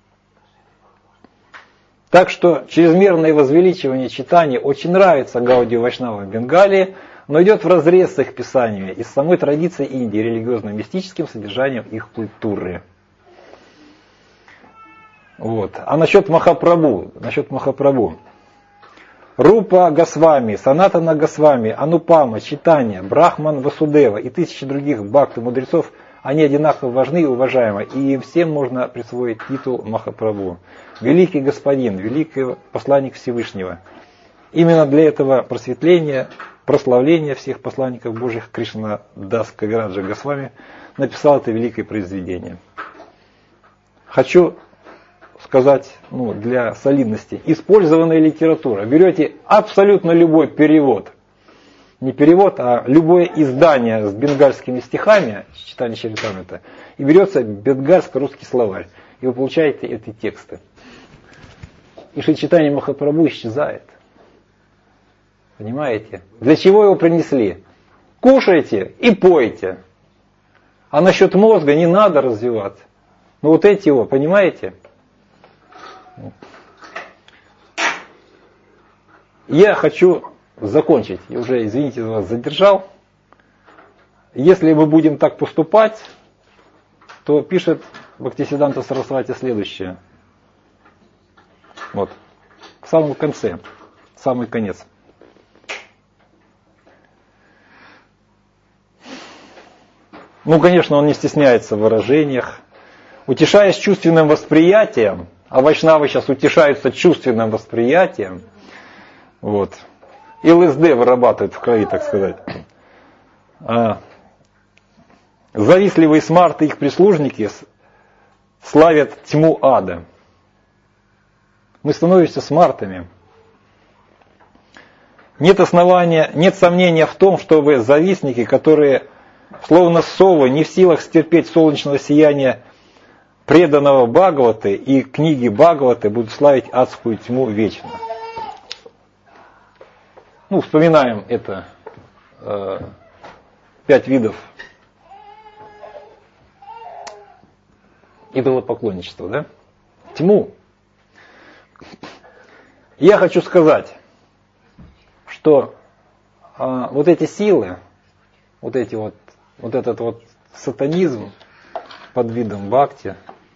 Так что чрезмерное возвеличивание читания очень нравится Гаудию Вайшнавам в Бенгалии, но идет вразрез с их писаниями и с самой традицией Индии, религиозно-мистическим содержанием их культуры. Вот. А насчет Махапрабху. Рупа Госвами, Санатана Госвами, Анупама, Читания, Брахман Васудева и тысячи других бхакти-мудрецов, они одинаково важны и уважаемы, и им всем можно присвоить титул Махапрабху. Великий господин, великий посланник Всевышнего. Именно для этого просветления, прославления всех посланников Божьих Кришна Дас Кавираджа Госвами написал это великое произведение. Хочу сказать, для солидности, использованная литература. Берете абсолютно любой перевод, не перевод, а любое издание с бенгальскими стихами, читание Чаритамриты, и берется бенгальско-русский словарь, и вы получаете эти тексты. И читание Махапрабху исчезает. Понимаете? Для чего его принесли? Кушайте и пойте. А насчет мозга не надо развиваться. Но вот эти его, понимаете? Я хочу закончить. Я уже, извините, вас задержал. Если мы будем так поступать, то пишет Бхактисиданта Сарасвати следующее. Вот. В самом конце. Самый конец. Конечно, он не стесняется в выражениях. Утешаясь чувственным восприятием, а вайшнавы сейчас утешаются чувственным восприятием, вот. И ЛСД вырабатывают в крови, так сказать. Завистливые смарты и их прислужники славят тьму ада. Мы становимся смартами. Нет сомнения в том, что вы завистники, которые, словно совы, не в силах стерпеть солнечного сияния преданного Бхагаваты и книги Бхагаваты, будут славить адскую тьму вечно. Вспоминаем это 5 видов идолопоклонничества, да? Тьму. Я хочу сказать, что вот эти силы, вот этот сатанизм под видом бхакти,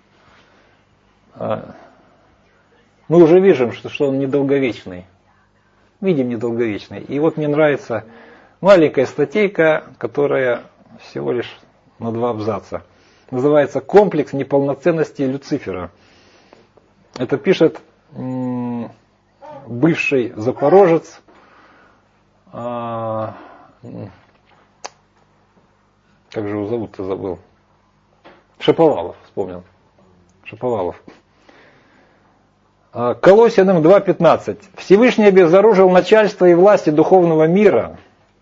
мы уже видим, что он недолговечный. Видим недолговечный. И вот мне нравится маленькая статейка, которая всего лишь на 2 абзаца. Называется «Комплекс неполноценности Люцифера». Это пишет бывший запорожец, как же его зовут-то, забыл. Шаповалов, вспомнил. Шаповалов. Колоссянам 2.15. Всевышний обезоружил начальство и власти духовного мира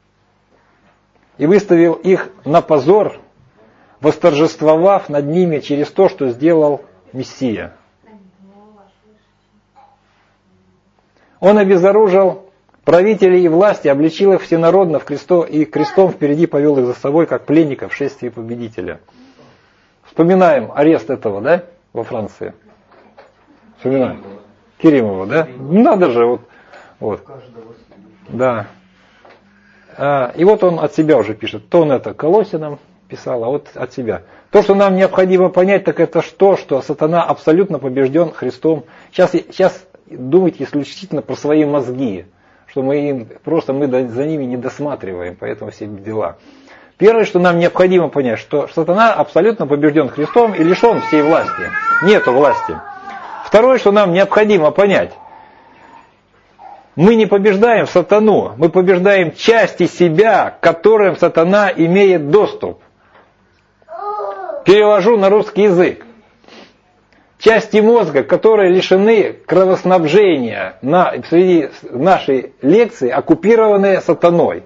и выставил их на позор, восторжествовав над ними через то, что сделал Мессия. Он обезоружил правителей и власти, обличил их всенародно и крестом впереди повел их за собой, как пленников в шествии победителя. Вспоминаем арест этого, да, во Франции? Вспоминаем. Керимова, да? Надо же, вот. Да. И вот он от себя уже пишет. То он это Колосинам писал, а вот от себя. То, что нам необходимо понять, так это что сатана абсолютно побежден Христом. Сейчас думайте исключительно про свои мозги, что мы за ними не досматриваем, поэтому все дела. Первое, что нам необходимо понять, что сатана абсолютно побежден Христом и лишен всей власти. Нету власти. Второе, что нам необходимо понять. Мы не побеждаем сатану, мы побеждаем части себя, к которым сатана имеет доступ. Перевожу на русский язык. Части мозга, которые лишены кровоснабжения среди нашей лекции, оккупированные сатаной.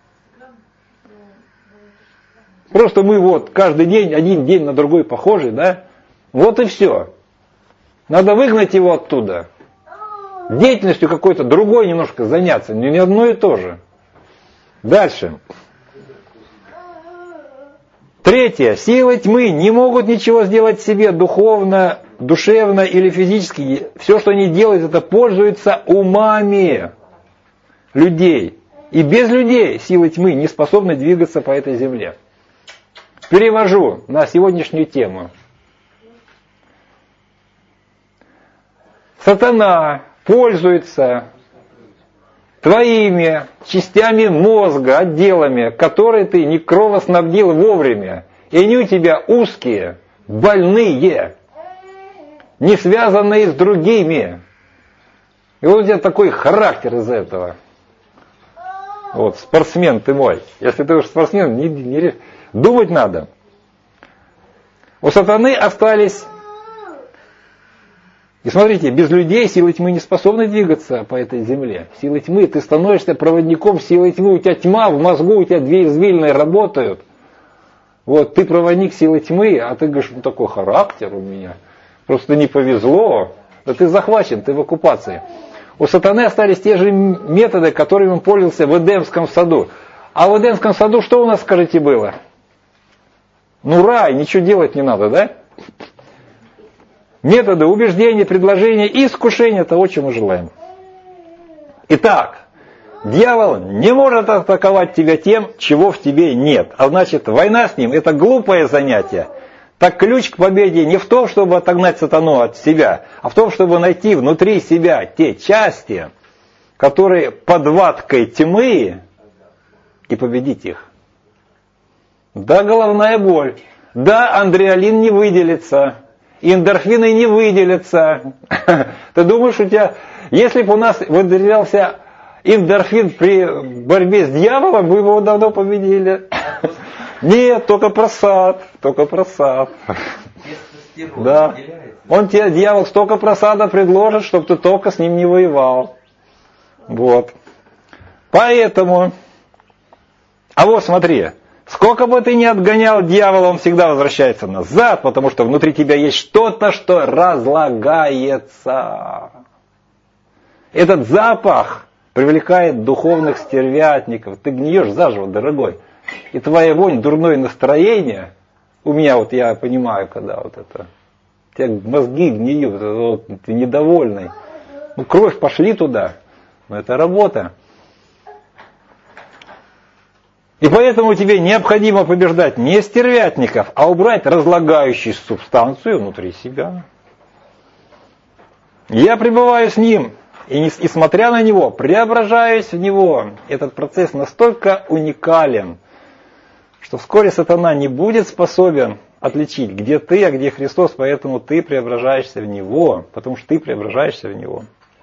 Просто мы каждый день, один день на другой похожи, да? Вот и все. Надо выгнать его оттуда. Деятельностью какой-то другой немножко заняться, не одно и то же. Дальше. Третье. Силы тьмы не могут ничего сделать себе духовно, душевно или физически. Все, что они делают, это пользуются умами людей. И без людей силы тьмы не способны двигаться по этой земле. Перевожу на сегодняшнюю тему. Сатана пользуется твоими частями мозга, отделами, которые ты не кровоснабдил вовремя. И они у тебя узкие, больные, не связанные с другими. И вот у тебя такой характер из этого. Вот, спортсмен ты мой. Если ты уж спортсмен, не думать надо. У сатаны остались... И смотрите, без людей силы тьмы не способны двигаться по этой земле. Силы тьмы, ты становишься проводником силы тьмы, у тебя тьма в мозгу, у тебя две извилины работают. Вот, ты проводник силы тьмы, а ты говоришь, такой характер у меня. Просто не повезло. Да ты захвачен, ты в оккупации. У сатаны остались те же методы, которыми он пользовался в Эдемском саду. А в Эдемском саду что у нас, скажите, было? Рай, ничего делать не надо, да? Методы убеждения, предложения и искушения того, чего мы желаем. Итак, дьявол не может атаковать тебя тем, чего в тебе нет. А значит, война с ним – это глупое занятие. Так ключ к победе не в том, чтобы отогнать сатану от себя, а в том, чтобы найти внутри себя те части, которые под ваткой тьмы, и победить их. Да, головная боль. Да, андреалин не выделится. Эндорфины не выделятся. Ты думаешь, у тебя... Если бы у нас выделялся эндорфин при борьбе с дьяволом, мы его давно победили. Нет, только просад. Да. Он тебе, дьявол, столько просада предложит, чтобы ты только с ним не воевал. Вот. Поэтому... А вот смотри... Сколько бы ты ни отгонял дьявола, он всегда возвращается назад, потому что внутри тебя есть что-то, что разлагается. Этот запах привлекает духовных стервятников. Ты гниешь заживо, дорогой. И твоя вонь, дурное настроение, у меня я понимаю, когда у тебя мозги гниют, ты недовольный. Кровь пошли туда, но это работа. И поэтому тебе необходимо побеждать не стервятников, а убрать разлагающую субстанцию внутри себя. Я пребываю с ним, и смотря на него, преображаюсь в него. Этот процесс настолько уникален, что вскоре сатана не будет способен отличить, где ты, а где Христос, поэтому ты преображаешься в него, потому что ты преображаешься в него.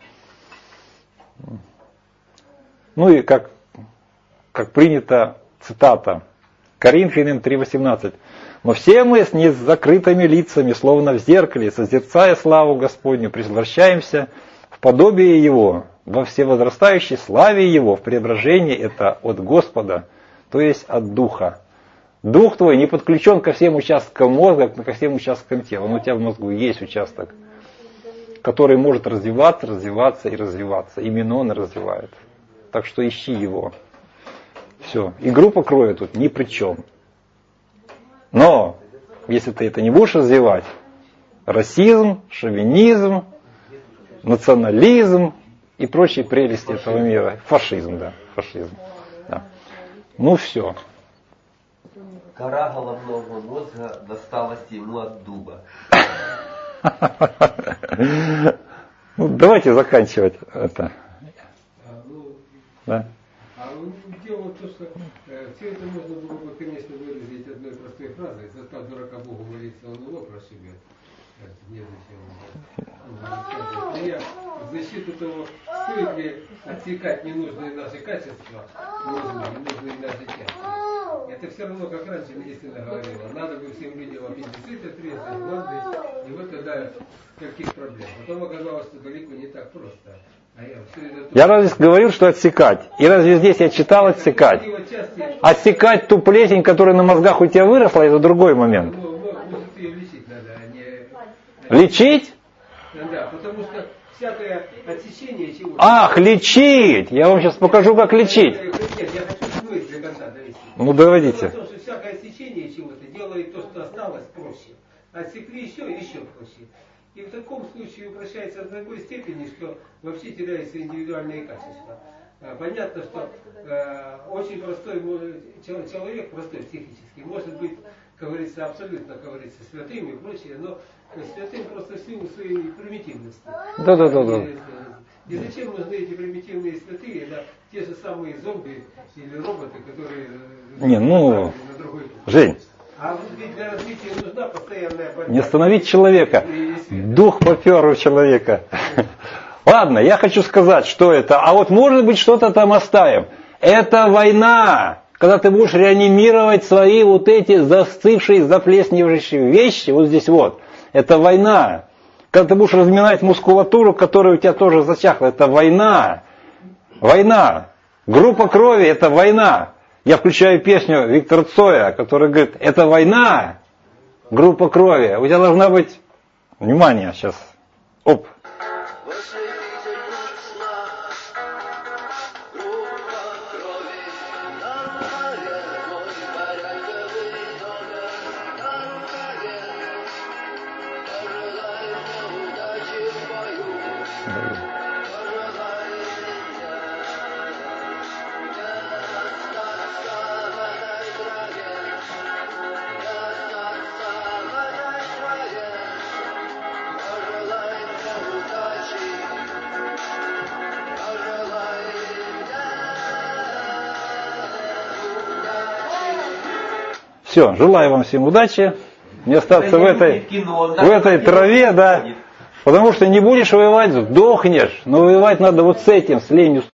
И как принято, цитата, Коринфянам 3:18. «Но все мы с незакрытыми лицами, словно в зеркале, созерцая славу Господню, превращаемся в подобие Его, во всевозрастающей славе Его, в преображении это от Господа, то есть от Духа». Дух твой не подключен ко всем участкам мозга, ко всем участкам тела. Он у тебя в мозгу есть участок, который может развиваться. Именно он и развивает. так что ищи его. Все. И группа крови тут ни при чем. Но, если ты это не будешь развивать, расизм, шовинизм, национализм и прочие прелести этого мира. Фашизм, да, фашизм. Да. Ну все. Кора головного мозга досталась ему от дуба. Ну, давайте заканчивать это. Да. Дело в том, что все это можно было бы, конечно, выразить одной простой фразой: «Застав дурака Богу молиться, он его прошибет». Незачем. Но я в защиту того, стоит ли отсекать ненужные наши качества, ненужные наши части. Это все равно, как раньше медицина говорила, надо бы всем людям аппендицит отрезать, глазы, и вот тогда каких проблем. Потом оказалось, что далеко не так просто. Я разве говорил, что отсекать? И разве здесь я читал отсекать? Отсекать ту плесень, которая на мозгах у тебя выросла, это другой момент. Может, ее лечить надо, а не... Лечить? Да, потому что всякое отсечение чего-то... Ах, лечить! Я вам сейчас покажу, как лечить. Нет, я хочу смыть до конца довести. Ну, доводите. Потому что всякое отсечение чего-то делает то, что осталось, проще. Отсекли еще проще. И в таком случае упрощается до такой степени, что вообще теряются индивидуальные качества. Понятно, что очень простой человек, простой психически, может быть, как говорится, абсолютно, как говорится, святым и прочее, но святым просто в силу своей примитивности. Да. И зачем нужны эти примитивные святые, да, те же самые зомби или роботы, которые на другой путь. Жень. А ведь для развития нужна постоянная борьба. Не остановить человека. Дух попер у человека. Ладно, я хочу сказать, что это. А вот может быть что-то там оставим. Это война. Когда ты будешь реанимировать свои вот эти застывшие, заплесневшие вещи, вот здесь вот. Это война. Когда ты будешь разминать мускулатуру, которая у тебя тоже зачахла. Это война. Война. Группа крови – это война. Я включаю песню Виктора Цоя, который говорит, это война, группа крови. У тебя должна быть... Внимание, сейчас. Оп. Все, желаю вам всем удачи, не остаться в этой траве, да, потому что не будешь воевать, сдохнешь, но воевать надо вот с этим, с ленью.